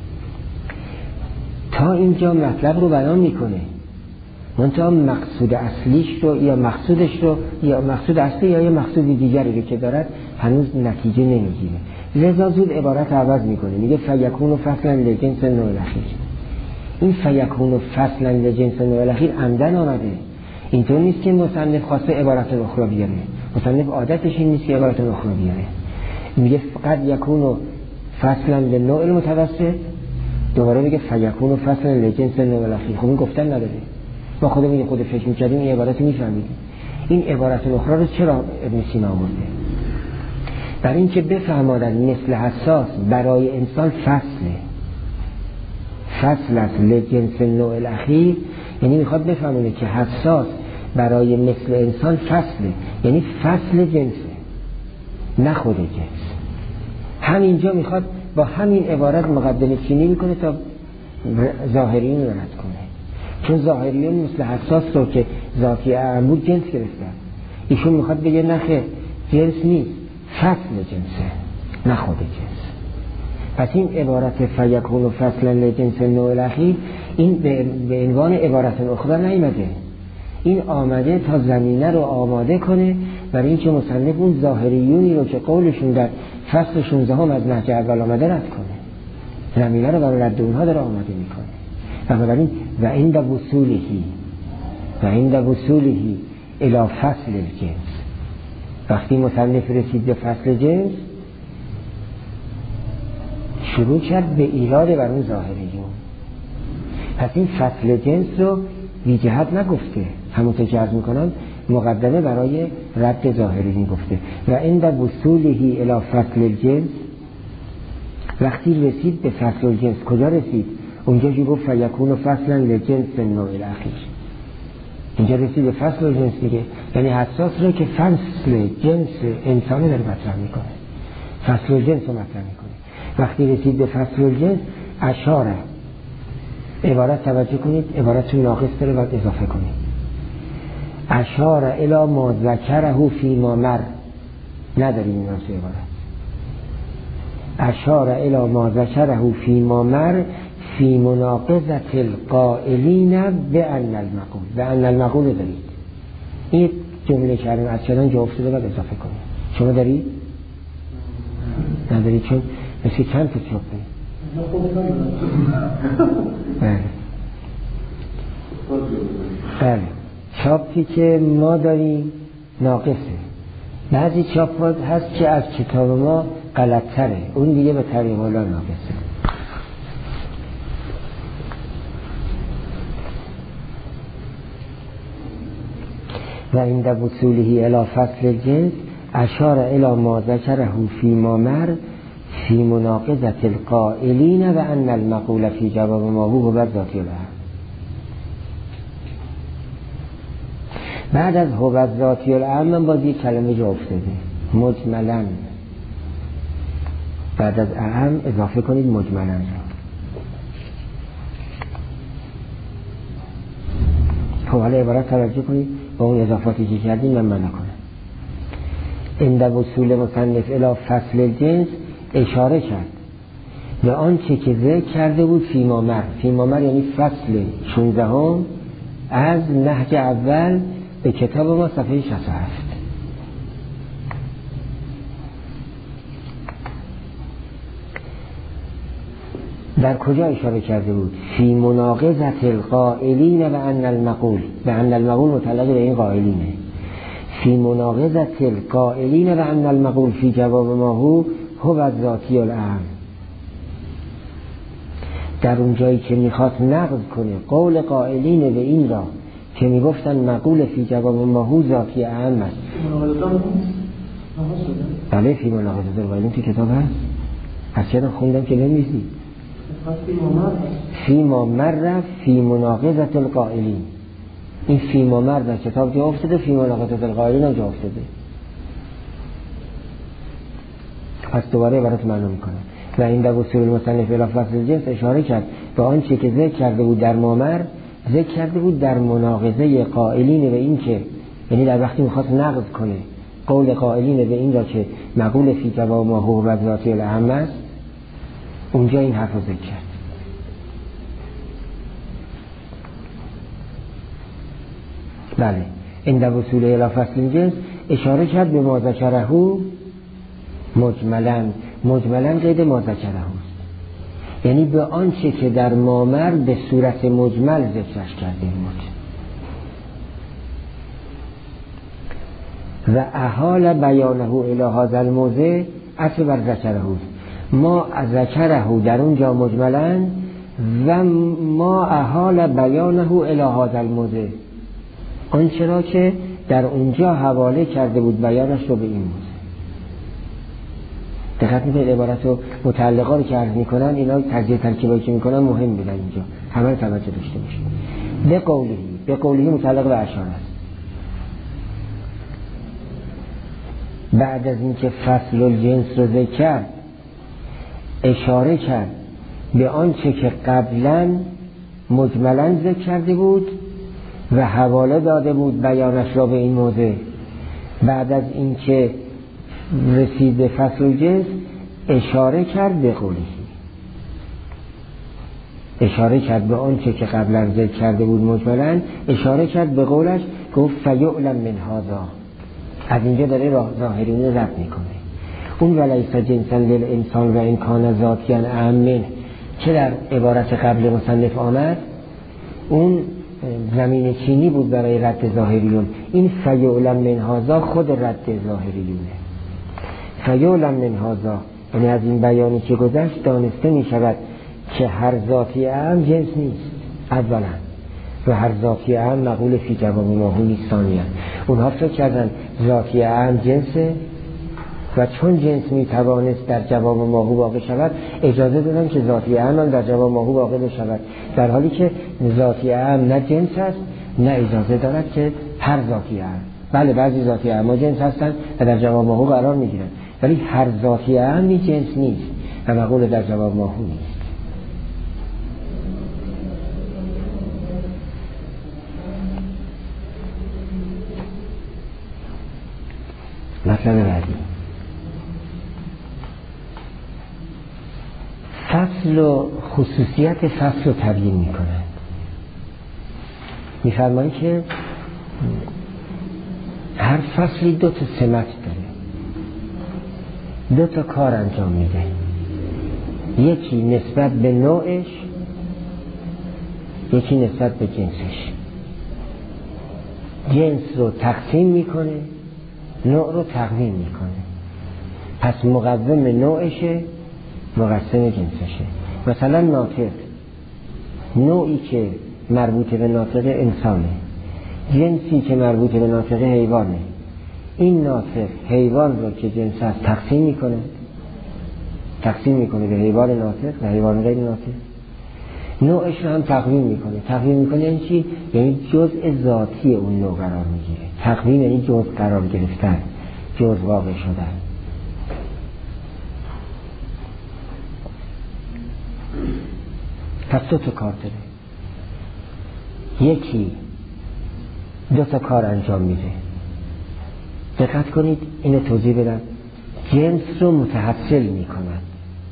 تا اینجا مطلب رو بیان میکنه، منتها مقصود اصلیش رو یا مقصودش رو یا مقصود اصلی یا یه مقصود دیگری که دارد هنوز نتیجه نمیگیره، لذا زود عبارت عوض میکنه، میگه فیکون فصلا لجنس نوع الاخیر. این فیکون فصلا لجنس نوع الاخیر عمدن آمده، اینطور نیست که مصنف خواسته عبارت اخرى بیاره، مصنف عادتش این نیست که عبارت اخرى بیاره. میگه قد یکون فصلا لنوع المتوسط، دوباره میگه فیکون فصلا لجنس نوع الاخیر. خب این گفتن نداره، ما خودمون این خود فکر می‌کردیم این عبارت می‌فهمیدیم. این عبارت اخرى رو چرا ابن سینا آورده؟ برای اینکه بفهماند مثل حساس برای انسان فصله، فصل است لجنس نوع الاخیر، یعنی میخواد بفهمونه که حساس برای مثل انسان فصله، یعنی فصل جنسه نه خود جنس. همینجا میخواد با همین عبارت مقدمه چینی میکنه تا ظاهریون رو رد کنه، چون ظاهریون مثل حساس رو که ذاتی اعمور جنس گرفتن، ایشون میخواد بگه نخه جنس نیست، فصل جنسه نه خود جنس. پس این عبارت فیکون و فصلا لجنس نوع الاخیر این به عنوان عبارت اخرى نیامده، این آمده تا زمینه رو آماده کنه برای اینکه مصنف اون ظاهریونی رو که قولشون در فصل شانزده هم از نهج اول آمده رد کنه، زمینه رو برای رد اونها داره آماده میکنه. بنابراین و عند وصولهی و عند وصولهی الی فصل الجنس، وقتی مصنف رسید به فصل جنس شروع کرد به ایراد بر اون ظاهریون. پس این فصل جنس رو بی جهت نگفته، همونطور که عرض میکنم مقدمه برای رد ظاهریون گفته. و عند وصولهی الی فصل الجنس، وقتی رسید به فصل الجنس کجا رسید؟ اونجا جو گفت فیکون فصلا لجنس نوع الاخیر، اینجا رسید به فصل الجنس دیگه، یعنی حساس رو که فصل جنس انسانی داره مطرح میکنه، فصل الجنس رو مطرح میکنه. وقتی رسید به فصل الجنس اشاره، عبارت توجه کنید، عبارت ناقص داره باید اضافه کنید، اشاره الی ما ذکره فی ما مر، نداریم این راست عبارت، اشاره الی ما ذکره فی ما مر فی مناقضت القائلین بأن المقول، بأن المقول دارید. این جمله کردن از چنان جا افتاده باید اضافه کنید. شما دارید؟ ندارید، چون مثل چند تا چاپ دارید. بله بله چاپی که ما داریم ناقصه، بعضی چاپ هست که از کتاب ما غلط تره، اون دیگه به طریق الله ناقصه. و عند وصوله الی فصل الجنس اشار الی ما ذکره فی ما مر فی مناقضت القائلین و ان المقول فی جواب ما هو بر ذاتی العام. بعد از هو بر ذاتی العام من باز یک کلمه جا افتاده مجملا، بعد از اعم اضافه کنید مجملا. خب حالا عبارت توجه کنید با اون اضافاتی که کردیم من منع کنم. عند وصول مصنف الی فصل الجنس اشاره کرد به آنچه که ذکر کرده بود فیما مر، فیما مر یعنی فصل شانزده هم از نهج اول به کتاب ما صفحه شصت و هفت. در کجا اشاره کرده بود؟ فی مناقضت القائلین و ان المقول، و ان المقول متعلق به این قائلینه. فی مناقضت القائلین و ان المقول فی جواب ما هو هو ذاتی العام. در اون جایی که میخواد نقض کنه قول قائلین به این را که میگفتن مقول فی جواب ما هو ذاتی اعم است. بله فی مناقضت القائلین تو کتاب هست، از چرا خوندم که نمیزید فی ما مر فی مناقضت القائلین. این فی ما مر در کتاب جا افتاده، فی مناقضت القائلین هم جا افتاده. پس دوباره برات معلوم میکنم. و این در اصول المصنف الی فصل الجنس اشاره کرد به آنچه که ذکر کرده بود در مامر، ذکر کرده بود در مناقضه قائلین به این که، یعنی در وقتی میخواست نقض کنه قول قائلین به این را که مقول فی جواب ما هو و ذاتی الاهم است، اونجا این حرف رو ذکر کرد. بله این در اصول الی فصل الجنس اشاره کرد به ما ذکره مجملا. مجملا قید ما ذکره است، یعنی به آنچه که در مامر به صورت مجمل ذکرش کردیم بود. و احال بیانه الی هذا الموضع عطف بر ذکره، ما ذکره در اونجا مجملا و ما احال بیانه الی هذا الموضع، آنچه را که در اونجا حواله کرده بود بیانش رو به این موضع. دقت میکنید عبارت و متعلقا رو که عرض میکنن اینا تجزیه ترکیبایی که میکنن مهم میدن اینجا همه توجه داشته باشید. به قولی به قولی متعلق به اشاره است. بعد از اینکه فصل الجنس رو ذکر کرد اشاره کرد به آنچه که قبلا مجملا ذکر کرده بود و حواله داده بود بیانش را به این موضع. بعد از اینکه رسید به فصل الجنس اشاره کرد به قولی، اشاره کرد به آنچه که قبلا ذکر کرده بود مجملا، اشاره کرد به قولش، گفت فیعلم من هذا. از اینجا داره ظاهرین رد میکنه اون ولیس جنسا للانسان و این کان ذاتیا اعم که در عبارت قبل مصنف آمد اون زمین چینی بود برای رد ظاهریون. این فیعلم من هذا خود رد ظاهریونه. فیعلم من هذا یعنی از این بیانی که گذشت دانسته می شود که هر ذاتی اعم جنس نیست اولا و هر ذاتی اعم مقول فی جواب ما هو نیست ثانیا. اونها فکر کردن ذاتی اعم جنسه و چون جنس می توانست در جواب ما هو واقع شود اجازه دادن که ذاتی اعم در جواب ما هو واقع بشود، در حالی که ذاتی اعم نه جنس است نه اجازه دارد که هر ذاتی اعم. بله بعضی ذاتی اعم جنس هستند و در جواب ما هو قرار می گیرند، ولی هر ذاتی اعمی جنس نیست و مقول در جواب ما هو نیست. مطلب بعدی فصل و خصوصیت فصل رو تبیین می کنند. می فرمایی که هر فصلی دو تا سمت داره، دو تا کار انجام میده. یکی نسبت به نوعش، یکی نسبت به جنسش. جنس رو تقسیم میکنه، نوع رو تقویم میکنه. پس مقوم نوعشه، مقسم جنسشه. مثلا ناطق، نوعی که مربوط به ناطق انسانه، جنسی که مربوط به ناطق حیوانه. این ناطق حیوان رو که جنس هست تقسیم میکنه، تقسیم میکنه به حیوان ناطق و حیوان غیر ناطق. نوعش رو هم تقویم میکنه. تقویم میکنه یعنی چی؟ یعنی جزء ذاتی اون نوع قرار میگیره. تقویم یعنی جزء قرار گرفتن، جزء واقع شدن. پس دو تا کار داره. یکی دو تا کار انجام میده. دقت کنید اینو توضیح بدم. جنس رو متحصل میکند.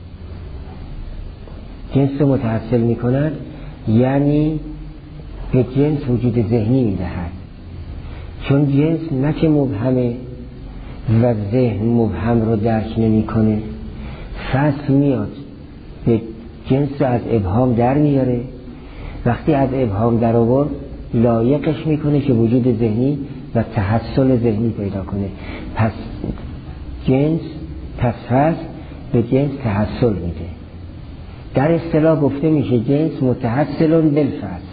جنس رو متحصل میکند یعنی به جنس وجود ذهنی میدهد. چون جنس نه که مبهمه و ذهن مبهم رو درک نمیکنه، فصل میاد به جنس رو از ابهام در میاره. وقتی از ابهام در آورد لایقش میکنه که وجود ذهنی و تحصل ذهنی پیدا کنه. پس جنس پس فصل به جنس تحصل میده. در اصطلاح گفته میشه جنس متحصل بالفصل.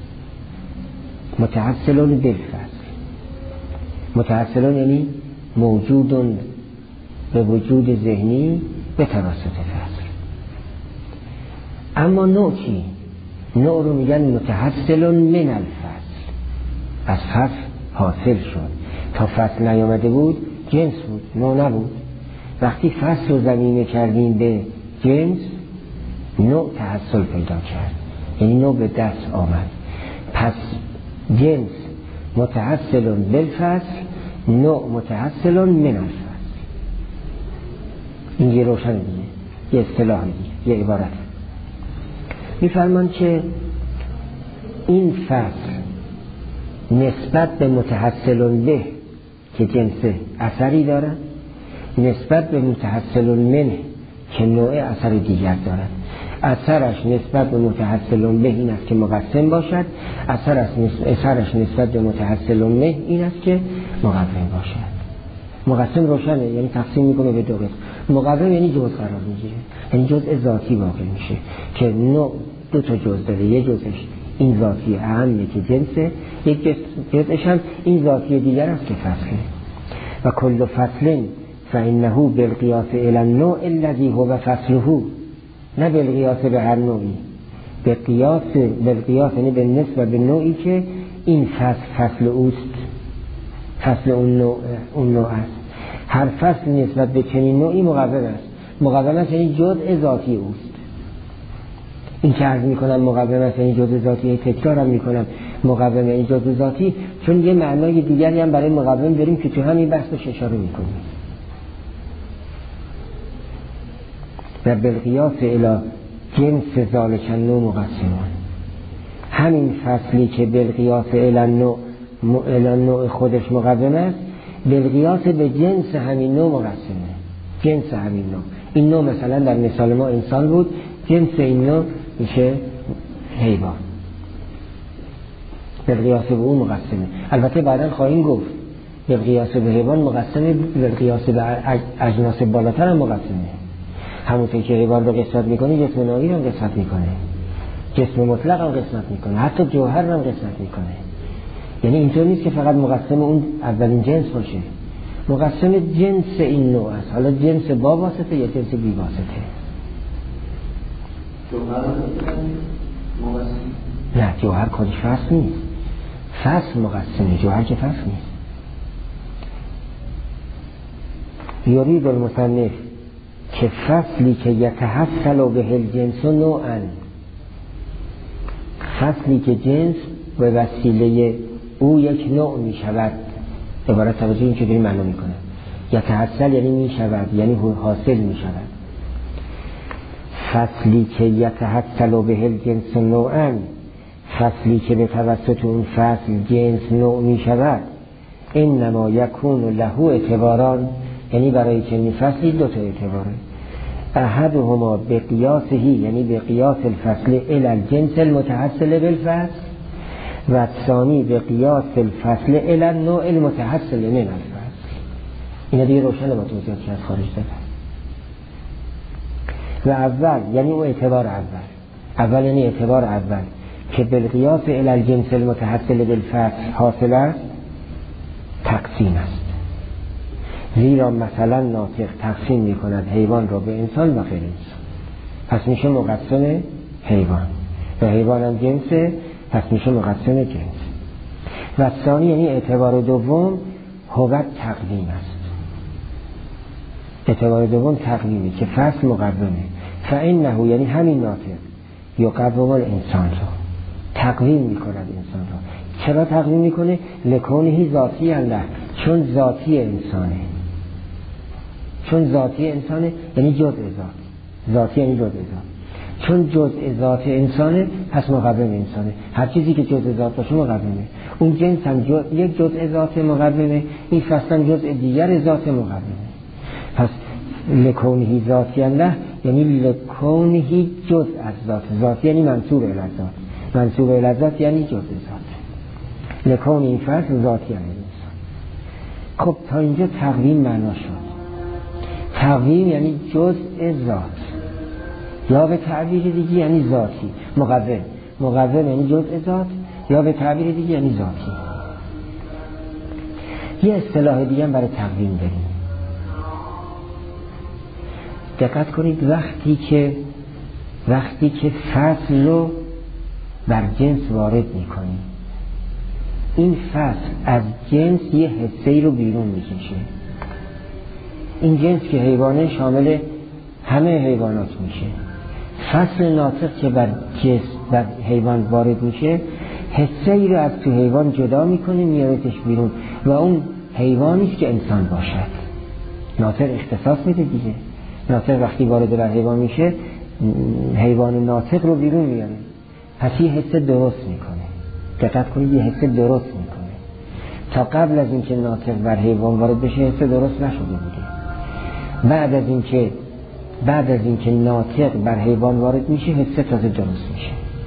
متحصل بالفصل متحصل یعنی موجود به وجود ذهنی به توسط فصل. اما نوع چی؟ نوع رو میگن متحصل من الفصل. از فصل حاصل شد. تا فصل نیامده بود جنس بود، نوع نبود. وقتی فصل رو زمینه کردیم به جنس، نوع تحصل پیدا کرد، یعنی نوع به دست آمد. پس جنس متحصل بالفصل، نوع متحصل من الفصل. این یه روشن دیگه، یه اصطلاح دیگه، یه عبارت. میفرمان که این فصل نسبت به متحصل به که جنسه اثری دارد، نسبت به متحصل منه که نوع اثر دیگر دارد. اثرش نسبت به متحصل به این است که مقسم باشد، اثرش اثرش نسبت به متحصل منه این است که مقوم باشد. مقسم روشنه، یعنی تقسیم میکنه به دو قسم. مقوم یعنی جزء قرار میگیره، یعنی جزء ذاتی واقع میشه که نوع دو تا جزء داره، یه جزءش این ذاتی اهمیه که جنسه، یک جزءش هم این ذاتی دیگر است که فصله. و کل فصل فإنه بالقیاس الی النوع الذی هو فصله، نه بالقیاس به هر نوعی، به قیاس، بالقیاس یعنی به نسبت به نوعی که این فصل فصل اوست، فصل اون نوع اون نوع است. هر فصل نسبت به چنین نوعی مقوم است. مقوم است یعنی جزء ذاتی اوست. این که عرض میکنم مقوم است یعنی جزء ذاتی، تکرارم میکنم مقوم یعنی جزء ذاتی، چون یه معنای دیگری هم برای مقوم داریم که تو همین بحثش اشاره میکنیم. و بالقیاس الی جنس ذالک النوع مقسمون، همین فصلی که بالقیاس الی النوع الی النوع خودش مقوم است، بالقیاس به جنس همین نوع مقسمه. جنس همین نوع، این نوع مثلا در مثال ما انسان بود، جنس این نوع میشه حیوان، بالقیاس به اون مقسمه. البته بعدا خواهیم گفت بالقیاس به حیوان مقسمه، بالقیاس به اجناس بالاتر هم مقسمه. همونطور که حیوان رو قسمت میکنه، جسم نوعی رو قسمت میکنه، جسم مطلق رو قسمت میکنه، حتی جوهر رو قسمت میکنه. یعنی اینطور نیست که فقط مقسم اون اولین جنس باشه، مقسم جنس این نوع است. حالا جنس با واسطه یا جنس بی واسطه. نه، جوهر خودش فصل نیست، فصل مقسمه، جوهر که فصل نیست. یرید المصنف که فصلی که یتحصل به الجنس نوعا، فصلی که جنس به وسیله او یک نوع می شود. عبارت توجه این که داریم معنا می کنه. یتحصل یعنی می شود، یعنی حاصل می شود. فصلی که یتحصل به الجنس نوعا، فصلی که به توسط اون فصل جنس نوع می شود، انما یکون له اعتباران، یعنی برای چنین فصلی دو تا اعتباره. احدهما به قیاسه، یعنی به قیاس الفصل الی الجنس المتحصل بالفصل، و الثانی به قیاس الفصل الی النوع المتحصل من الفصل. اینا دیگه روشن با توضیحات که از خارج دادم. و اول یعنی اون اعتبار اول، اول یعنی اعتبار اول که بالقیاس الی الجنس المتحصل بالفصل حاصل است، تقسیم است. زیرا مثلا ناطق تقسیم می کند حیوان را به انسان و غیر انسان، پس میشه مقسم حیوان، و حیوان هم جنسه، پس میشه مقسم جنس. و ثانی یعنی اعتبار دوم هوت تقویم است. اعتبار دوم تقویمه که فصل مقومه. فانه یعنی همین ناطق یقوم الانسان را، تقویم می کند انسان را. چرا تقویم می کنه؟ لکونه ذاتی الله، چون ذاتی انسانه، چون ذاتی انسانه یعنی جزء ذات، ذاتی یعنی جزء ذات، چون جزء ذات انسانه پس مقوم انسانه. هر چیزی که جزء ذات باشه مقومه. اون جنس هم جز... یک جزء ذات مقومه، این فصل هم جزء دیگر ذات مقومه. پس لکونه ذاتی الله یعنی لکونه جزء از ذات، ذاتی یعنی منسوب الی ذات، منسوب الی ذات یعنی جزء ذات. لکونه این فصل ذاتی یعنی انسان. خب تا اینجا تقویم معنا شد. تقویم یعنی جزء ذات، یا به تعبیر دیگه یعنی ذاتی. مقوم، مقوم یعنی جزء ذات، یا به تعبیر دیگه یعنی ذاتی. یه اصطلاح دیگه هم برای تقویم داریم. دقت کنید، وقتی که وقتی که فصل رو بر جنس وارد میکنیم، این فصل از جنس یه حصه‌ای رو بیرون میکشه. این جنس که حیوانه شامل همه حیوانات میشه. فصل ناطق که بر جسم بر حیوان وارد میشه حسه ای رو از تو حیوان جدا میکنه میارتش بیرون و اون حیوانیست که انسان باشد. ناطق اختصاص میده دیگه. ناطق وقتی وارد بر حیوان میشه حیوان ناطق رو بیرون میاره. پس یه حسه درست میکنه. دقت کنید، یه حسه درست میکنه. تا قبل از اینکه ناطق بر حیوان وارد بشه حسه درست نشده بوده. بعد از اینکه بعد از اینکه ناطق بر حیوان وارد میشه حسه تازه درست میشه.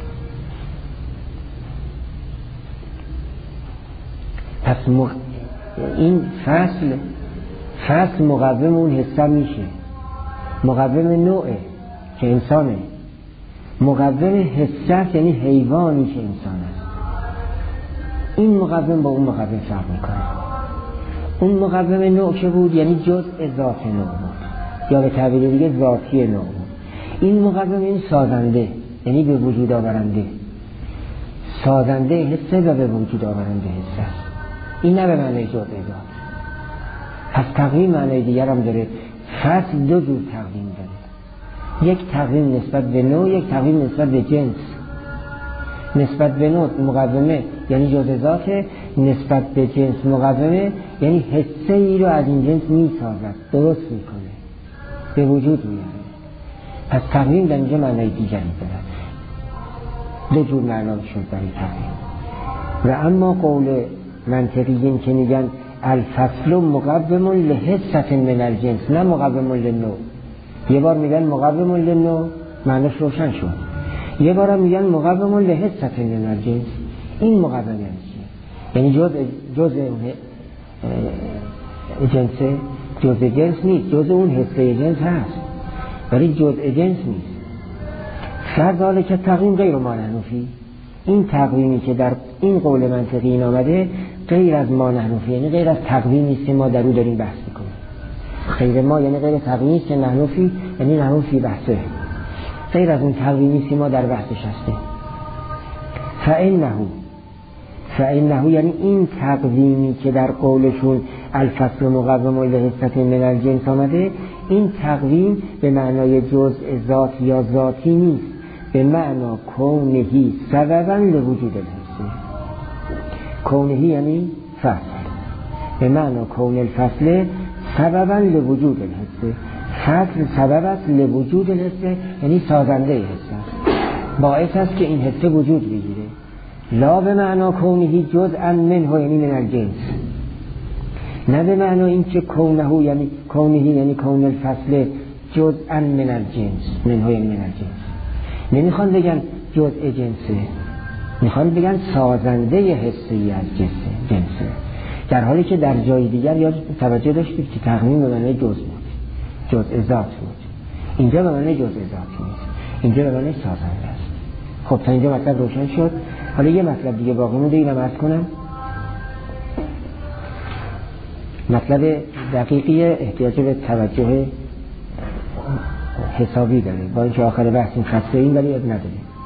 پس مق... این فصل فصل مقوم اون حسه میشه. مقوم نوعه که انسانه، مقوم حسه یعنی حیوانی که انسان است. این مقوم با اون مقوم فرق میکنه. اون مقوم نوع که بود یعنی جزء ذات نوع بود یا به تعبیر دیگه ذاتی نوع بود. این مقوم این سازنده یعنی به وجود آورنده، سازنده حسه و به وجود آورنده حسه است. این نه به معنی جزء ذات. پس تقویم معنی دیگر هم داره. فصل دو جور تقویم داره، یک تقویم نسبت به نوع، یک تقویم نسبت به جنس. نسبت به نوع مقومه یعنی جزء ذاته، نسبت به جنس مقومه یعنی حسه ای رو از این جنس می سازد، درست میکنه، به وجود میاره. پس تقویم در اینجا معنی دیگری داره. دو جور معنا شد برای تقویم. و اما قول منطقیین که میگن الفصل مقوم لحسة من الجنس نه مقوم للنوع، یه بار میگن مقوم للنوع معنیش روشن شد، یه بار هم میگن مقوم لحسة من الجنس. این مقوم یعنی جزء جزء جنسه، جزء جنس نیست، جزء اون حسه جنس هست ولی جزء جنس نیست. فرض که تقویم غیر مانحنوفی، این تقویمی که در این قول منطقی این آمده غیر از مانحنوفی یعنی غیر از تقویمی است که ما در او داریم بحث میکنیم. غیر ما یعنی غیر تقویمی است که نحنوفی یعنی نحنوفی بحثه، غیر از اون تقویمی است که ما در بحثش هستیم. فإنه فإنه یعنی این تقویمی که در قولشون الفصل مقوم لحسة من الجنس آمده، این تقویم به معنای جزء ذات یا ذاتی نیست، به معنا کونهی سببا لوجود الحسه. کونهی یعنی فصل، به معنا کون الفصل سببا لوجود الحسه. فصل سبب است لوجود الحسه یعنی سازنده حسه، باعث است که این حسه وجود بگیره. لا به معنا کونهی جزءا منه یعنی من الجنس، نه به معنا این که کونه یعنی کونهی یعنی کون الفصل جزءا من الجنس، منه یعنی من الجنس. نمیخوان بگن جزء جنسه، میخوان بگن سازنده حسی از جنسه جنسه در حالی که در جای دیگر یا توجه داشتید که تقویم به معنی جزء بود، جزء ذات بود. اینجا به معنی جزء ذات نیست، اینجا به معنی سازنده است. خب تا اینجا مطلب روشن شد. حالا یه مطلب دیگه باقی مونده، اینم عرض کنم. مطلب دقیقی احتیاج به توجه حسابی داره، با اینکه آخر بحث این خسته این ولی اب نداره.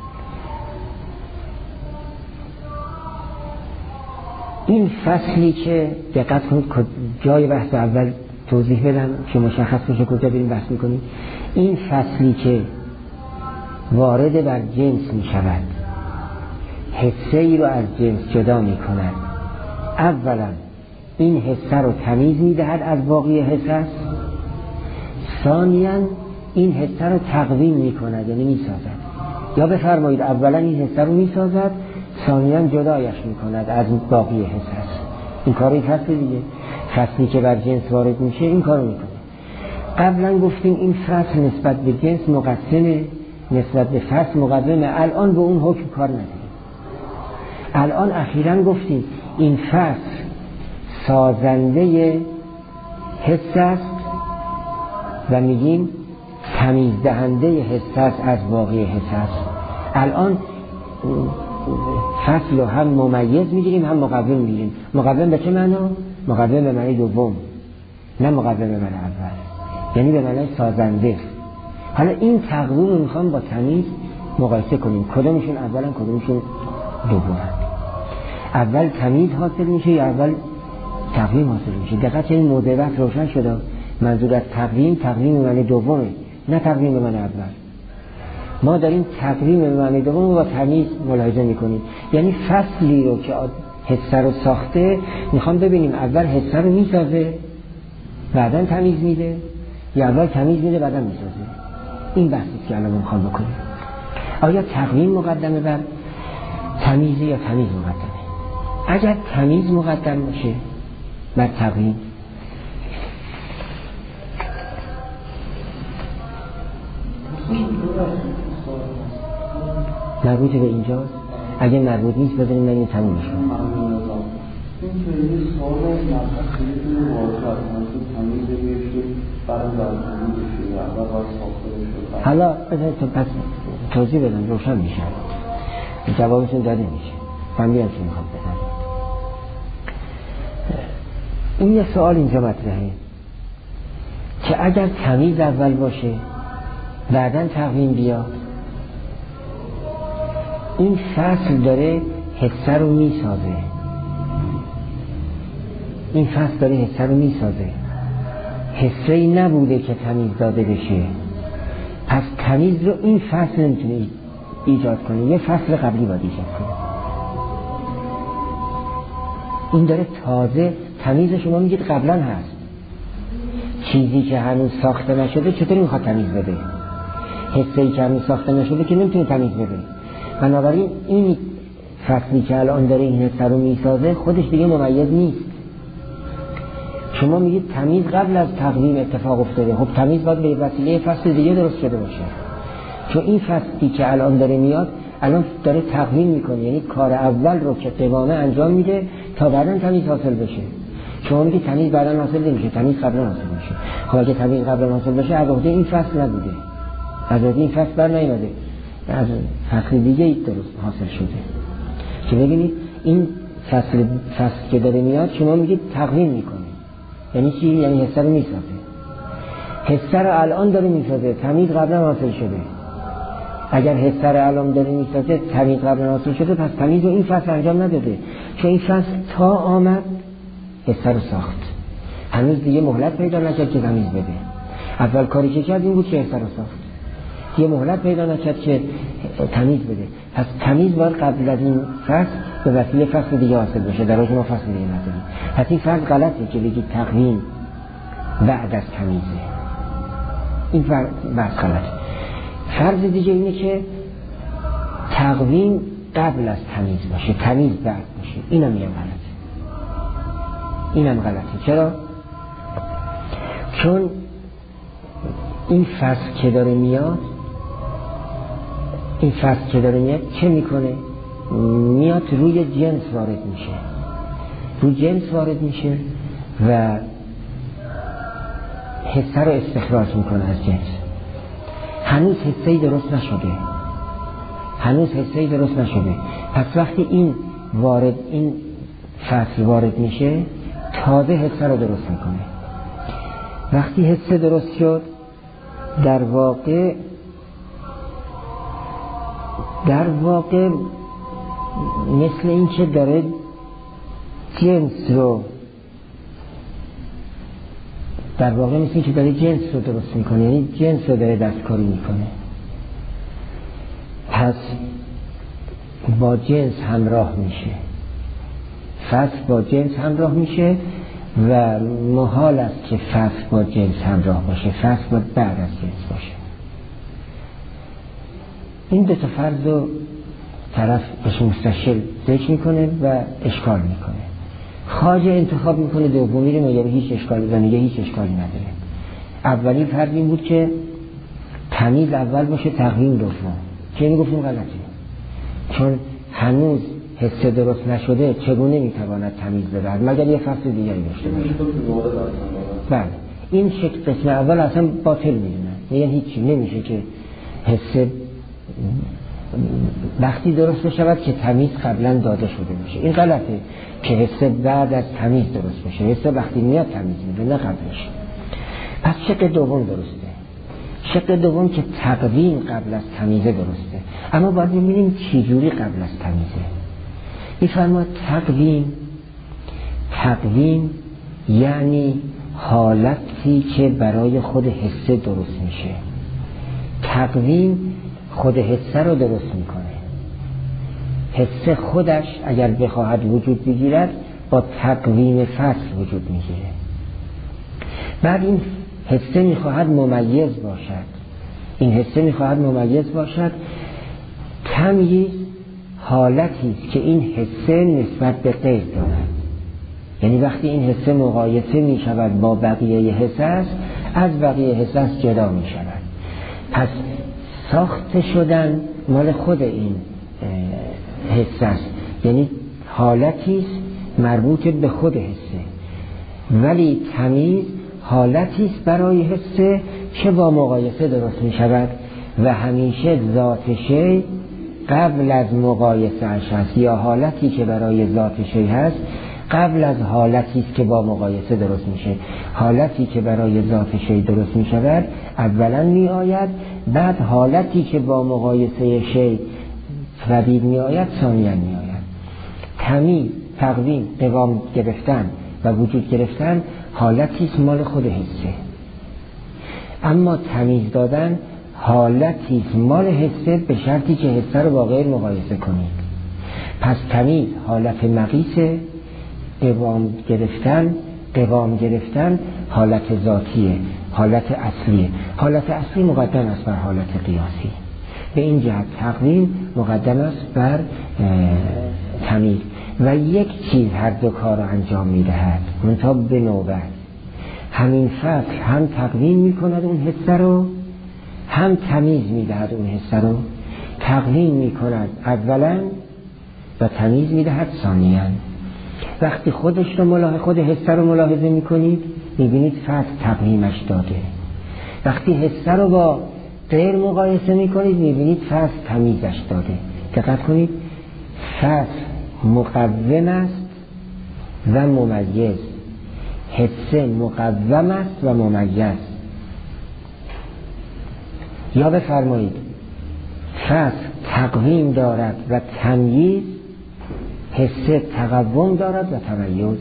این فصلی که دقت کنید جای بحث اول توضیح بدم که مشخص بشه کجا بریم بحث میکنیم. این فصلی که وارد بر جنس می شود، حسه ای رو از جنس جدا می کند. اولا این حسه رو تمیز می دهد از باقی حسه است. ثانیاً این حسه رو تقویم می کند یعنی می سازد. یا بفرمایید اولا این حسه رو می سازد، ثانیاً جدایش می کند از باقی حسه است. این کار این فصل دیگه، فصلی که بر جنس وارد میشه این کار می کنه. قبلا گفتیم این فصل نسبت به جنس مقسمه، نسبت به فصل مقدمه. الان به اون حکم کار نداریم. الان اخیراً گفتیم این فصل سازنده حس است و میگیم تمیز دهنده حس است از باقی حس است. الان فصل رو هم ممیز میگیریم هم مقوم میگیریم. مقوم به چه معنا؟ مقوم به معنی دوم، نه مقوم به معنی اول، یعنی به معنی سازنده. حالا این تقویم رو میخوام با تمیز مقایسه کنیم، کدومشون اولا کدومشون دوم. اول تمیز حاصل میشه یا اول تقویم حاصل میشه؟ دقت این موضوع بحث روشن شده. منظور از تقویم تقویم به معنی دومه، نه تقویم به معنی اول. ما داریم تقویم به معنی دوم رو با تمیز ملاحظه میکنیم، یعنی فصلی رو که حسه رو ساخته میخوام ببینیم اول حسه رو میسازه بعداً تمیز میده یا اول تمیز میده بعداً میسازه. این بحثی که الان میخوام بکنیم، آیا تقویم مقدمه بر تمیزی یا تمیز مقدمه؟ اگر تمیز مقدم باشه بر تقویم، مربوط به اینجاست. اگه مربوط نیست بذاریم نگیم تمومش کنیم. این که این سوال مطلب خیلی واضح است، تمیز بشه برای تمیز بشه اول باید ساخته بشه. حالا بذارید تو پس توضیح بدم روشن میشه، جوابشون داده میشه، فهمیدم چی میخواد بدم. این یه سوال اینجا مطرحه که اگر تمیز اول باشه بعداً تقویم بیاد، این فصل داره حسه رو میسازه، این فصل داره حسه رو میسازه، حسه ای نبوده که تمیز داده بشه، پس تمیز رو این فصل نمیتونه ایجاد کنه، یه فصل قبلی باید ایجاد کنه. این داره تازه تمیز، شما میگید قبلا هست، چیزی که هنوز ساخته نشده چطوری میخواد تمیز بده؟ حسه ای که هنوز ساخته نشده که نمیتونه تمیز بده. بنابراین این فصلی که الان داره این حسه رو میسازه خودش دیگه ممیز نیست. شما میگید تمیز قبل از تقویم اتفاق افتاده، خب تمیز باید به وسیله فصل دیگه درست شده باشه، چون این فصلی که الان داره میاد الان داره تقویم میکنه، یعنی کار اول رو که قوامه انجام میده تا بعداً تمیز حاصل بشه. شما میگید تمیز بعداً حاصل نمیشه، تمیز قبلا حاصل میشه. خب اگه تمیز قبلا حاصل بشه از عهده این فصل نبوده، از عهده این فصل بر نیامده، از فصل دیگه ای درست حاصل شده. که ببینید این فصل فصل که داره میاد شما میگید تقویم میکنه، یعنی چی؟ یعنی حسه رو میسازه. حسه رو الان داره میسازه، تمیز قبلا حاصل شده. اگر حسه رو الان داره میسازه تمیز قبلا حاصل شده، پس تمیز رو این فصل انجام نداده، چون این فصل تا آمد حسه رو ساخت، هنوز دیگه مهلت پیدا نکرد که تمیز بده. اول کاری که کرد این بود که حسه رو ساخت، یه مهلت پیدا نکرد که تمیز بده. پس تمیز باید قبل از این فصل به وسیله فصل دیگه حاصل بشه، در واقع ما فصل دیگه نداریم. پس این فرض غلطه که بگید تقویم بعد از تمیزه، این فرض غلطه. فرض دیگه اینه که تقویم قبل از تمیز باشه، تمیز بعد باشه. اینم میگم غلطه، اینم غلطه. چرا؟ چون این فصل که داره میاد، این فصل که داره میاد چه میکنه؟ میاد روی جنس وارد میشه، روی جنس وارد میشه و حسه رو استخراج میکنه از جنس. هنوز حسه‌ای درست نشده، هنوز حسه‌ای درست نشده. پس وقتی این وارد این فصل وارد میشه تازه حسه رو درست میکنه. وقتی حسه درست شد در واقع در واقع مثل این که داره جنس رو در واقع مثل این که داره جنس رو درست میکنه، یعنی جنس رو داره دستکاری میکنه. پس با جنس همراه میشه، فصل با جنس همراه میشه و محال است که فصل با جنس همراه باشه، فصل باید بعد از جنس باشه. این دو تا فرض رو طرف بهش مستشل ذکر میکنه و اشکال میکنه. خواجه انتخاب میکنه دومی رو، میگه هیچ اشکالی و میگه هیچ اشکالی نداره. اولی فرض این بود که تمیز اول باشه تقویم دوم، که این گفتیم غلطه، چون هنوز حسه درست نشده چگونه میتواند تمیز بدهد مگر یه فصل دیگری داشته باشه. بله این شکل قسم اول اصلا باطل میدونن، میگن هیچی نمیشه که حسه وقتی درست بشود که تمیز قبلا داده شده باشه. این غلطه که حسه بعد از تمیز درست بشه، حسه وقتی میاد تمیز میده نه قبلش. پس شق دوم درسته، شق دوم که تقویم قبل از تمیزه درسته، اما باید ببینیم چی جوری قبل از تمیزه. میفرماد تقویم تقویم یعنی حالتی که برای خود حسه درست میشه. تقویم خود حسه رو درست میکنه. حسه خودش اگر بخواهد وجود بگیرد با تقویم فصل وجود میگیره. بعد این حسه میخواهد ممیز باشد. این حسه میخواهد ممیز باشد. تمییز حالتی است که این حسه نسبت به غیر دارد. یعنی وقتی این حسه مقایسه میشود با بقیه حسه است، از بقیه حسه است جدا میشود. پس ساخته شدن مال خود این حسه است، یعنی حالتی است مربوط به خود حسه. ولی تمیز حالتی است برای حسه که با مقایسه درست می شود و همیشه ذات شی قبل از مقایسه اش هست، یا حالتی که برای ذات شی هست قبل از حالتی است که با مقایسه درست میشه. حالتی که برای ذات شی درست می شود اولا می آید، بعد حالتی که با مقایسه شی پدید می آید ثانیاً می آید. تمیز، تقویم، قوام گرفتن و وجود گرفتن حالتی است مال خود حسه. اما تمیز دادن حالتی است مال حسه به شرطی که حسه رو با غیر مقایسه کنید. پس تمیز حالت مقیسه، قوام گرفتن قوام گرفتن حالت ذاتیه، حالت اصلیه. حالت اصلی مقدم است بر حالت قیاسی. به این جهت تقویم مقدم است بر تمیز. و یک چیز هر دو کار رو انجام میدهد، منتها به نوبت. همین فصل هم تقویم میکند اون حسه رو، هم تمیز میدهد اون حسه رو. تقویم میکند اولا و تمیز میدهد ثانیاً. وقتی خودش رو ملاحظه خود حسه رو ملاحظه میکنید میبینید فصل تقویمش داده. وقتی حسه رو با غیر مقایسه میکنید میبینید فصل تمیزش داده. دقت کنید، فصل مقوم است و ممیز، حسه مقوم است و ممیز. یا بفرمایید فصل تقویم دارد و تمییز، حسه تقوم دارد و تمییز.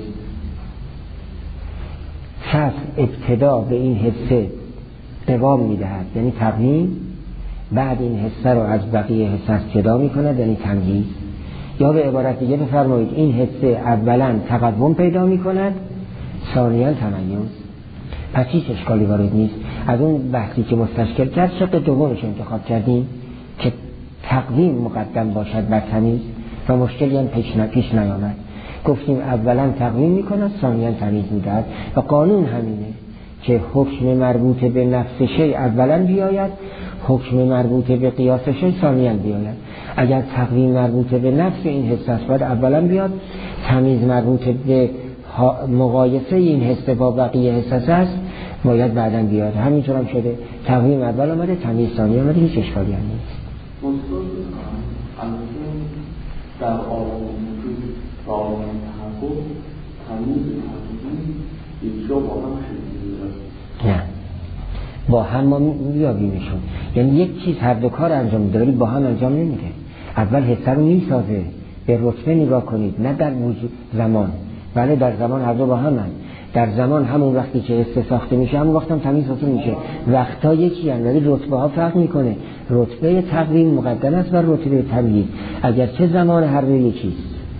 فصل ابتدا به این حسه قوام میدهد یعنی تقویم، بعد این حسه رو از بقیه حسه جدا میکند یعنی تمییز. یا به عبارت دیگه بفرمایید این حسه اولا تقوم پیدا میکند ثانیاً تمییز. پس هیچ اشکالی وارد نیست. از اون بحثی که مستشکل کرد شق دومش انتخاب کردیم که تقویم مقدم باشد بر تمیز و مشکلی هم پیش, پیش نیامد. گفتیم اولا تقویم میکند ثانیاً تمییز میدهد و قانون همینه که حکم مربوط به نفس شی اولا بیاید، حکم مربوط به قیاس شی ثانیاً بیاید. اگر تقویم مربوط به نفس این حس است باید اولا بیاد، تمییز مربوط به مقایسه این حس با بقیه حس است باید بعداً بیاد. همینطور هم شده، تقویم اول آمده تمییز ثانیه آمده، هیچ اشکالی هم نیست. در عالم وجود و عالم تحقق تمییز یک جا با هم شده؟ نه، با هم ما میابیمشون. یعنی یک چیز هر دو کار انجام میده ولی با هم انجام نمیده. اول حسه رو میسازه، به رتبه نگاه کنید، نه در وجود زمان. بله در زمان هر دو با هم هست. در زمان همون وقتی که حسه ساخته میشه همون وقت هم تمییز حاصل میشه. وقتا یکی هست ولی رتبه ها فرق میکنه. رتبه تقویم مقدم است بر رتبه تمییز، اگرچه زمان هر دو یکیست.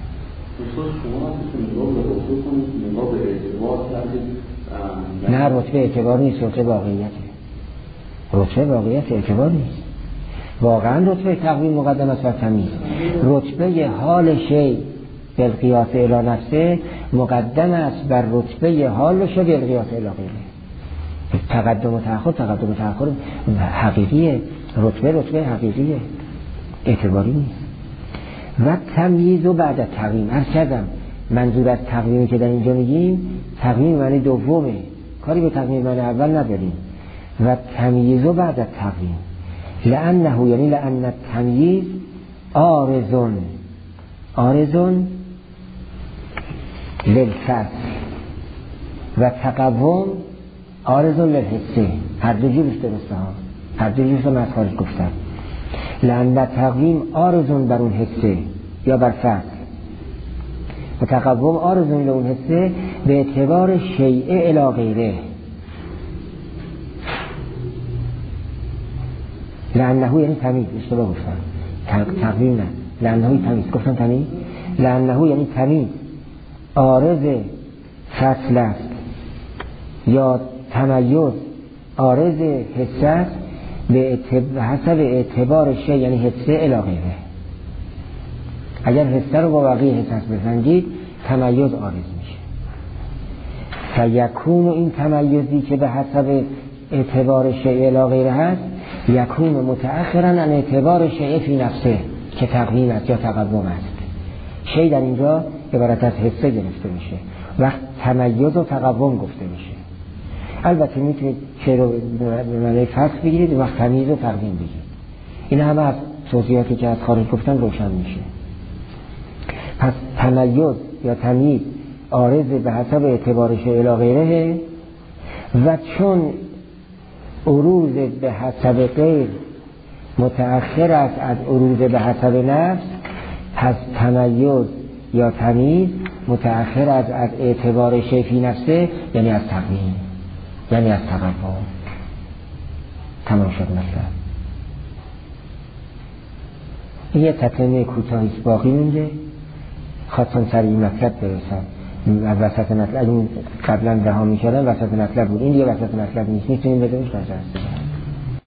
نه رتبه اعتبار نیست، رتبه واقعیته. رتبه واقعیت اعتبار نیست. واقعا رتبه تقویم مقدم است بر تمییز. رتبه حال شی بالقیاس الی نفسه مقدم است بر رتبه حال شی بالقیاس الی غیره. تقدم و تأخر تقدم و تأخر حقیقیه، رتبه رتبه حقیقیه، اعتباری نیست. و تمییز و بعد تقویم. عرض کردم منظور از تقویمی که در اینجا میگیم تقویم معنی دومه، کاری به تقویم معنی اول نداریم. و تمییز و بعد تقویم لانه یعنی لان التمییز عارضون عارضون للفصل و تقوم عارضون للحسه. هر دو جورش درسته ها، هر دو جورش رو من از خارج گفتم. لان تقویم عارضون بر اون حسه یا بر فصل و تقوم عارضون لون حسه، به اعتبار شیء الی غیره، لانه یعنی تمیز، اشتباه گفتم، تقویم نه، لانه تمیز، گفتم تمیز، لانه یعنی تمیز عارض فصل است یا تمیز عارض حس است به حسب اعتبار شیء یعنی حسه الی غیره. اگر حسه رو با بقیه حس بسنجید تمیز عارض میشه. فیکون این تمیزی که به حسب اعتبار شیء الی غیره هست یکون متأخرا عن اعتبار شیء فی نفسه که تقویم است یا تقوم است. شیء در اینجا عبارت از حسه گرفته میشه، وقت تمیز و تقوم گفته میشه. البته میتونید شیء رو به معنی فصل بگیرید و وقت تمیز و تقویم بگیرید. این همه از توضیحاتی که از خارج گفتن روشن میشه. پس تمیز یا تمیز عارض به حسب اعتبار شیء الی غیره و چون عروض به حسب غیر متأخر است از عروض به حسب نفس، پس تمیز یا تمیز متأخر است از اعتبار شیء فی نفسه یعنی از تقویم، یعنی از تقوم. تمام شد مطلب. این یه تتمه کوتاهی باقی مونده، خواستم سر این مطلب برسم. از وسط مطلب این قبلا رها می‌کردم، وسط مطلب بود، این دیگه وسط مطلب نیست، میتونیم بدونش نجاست.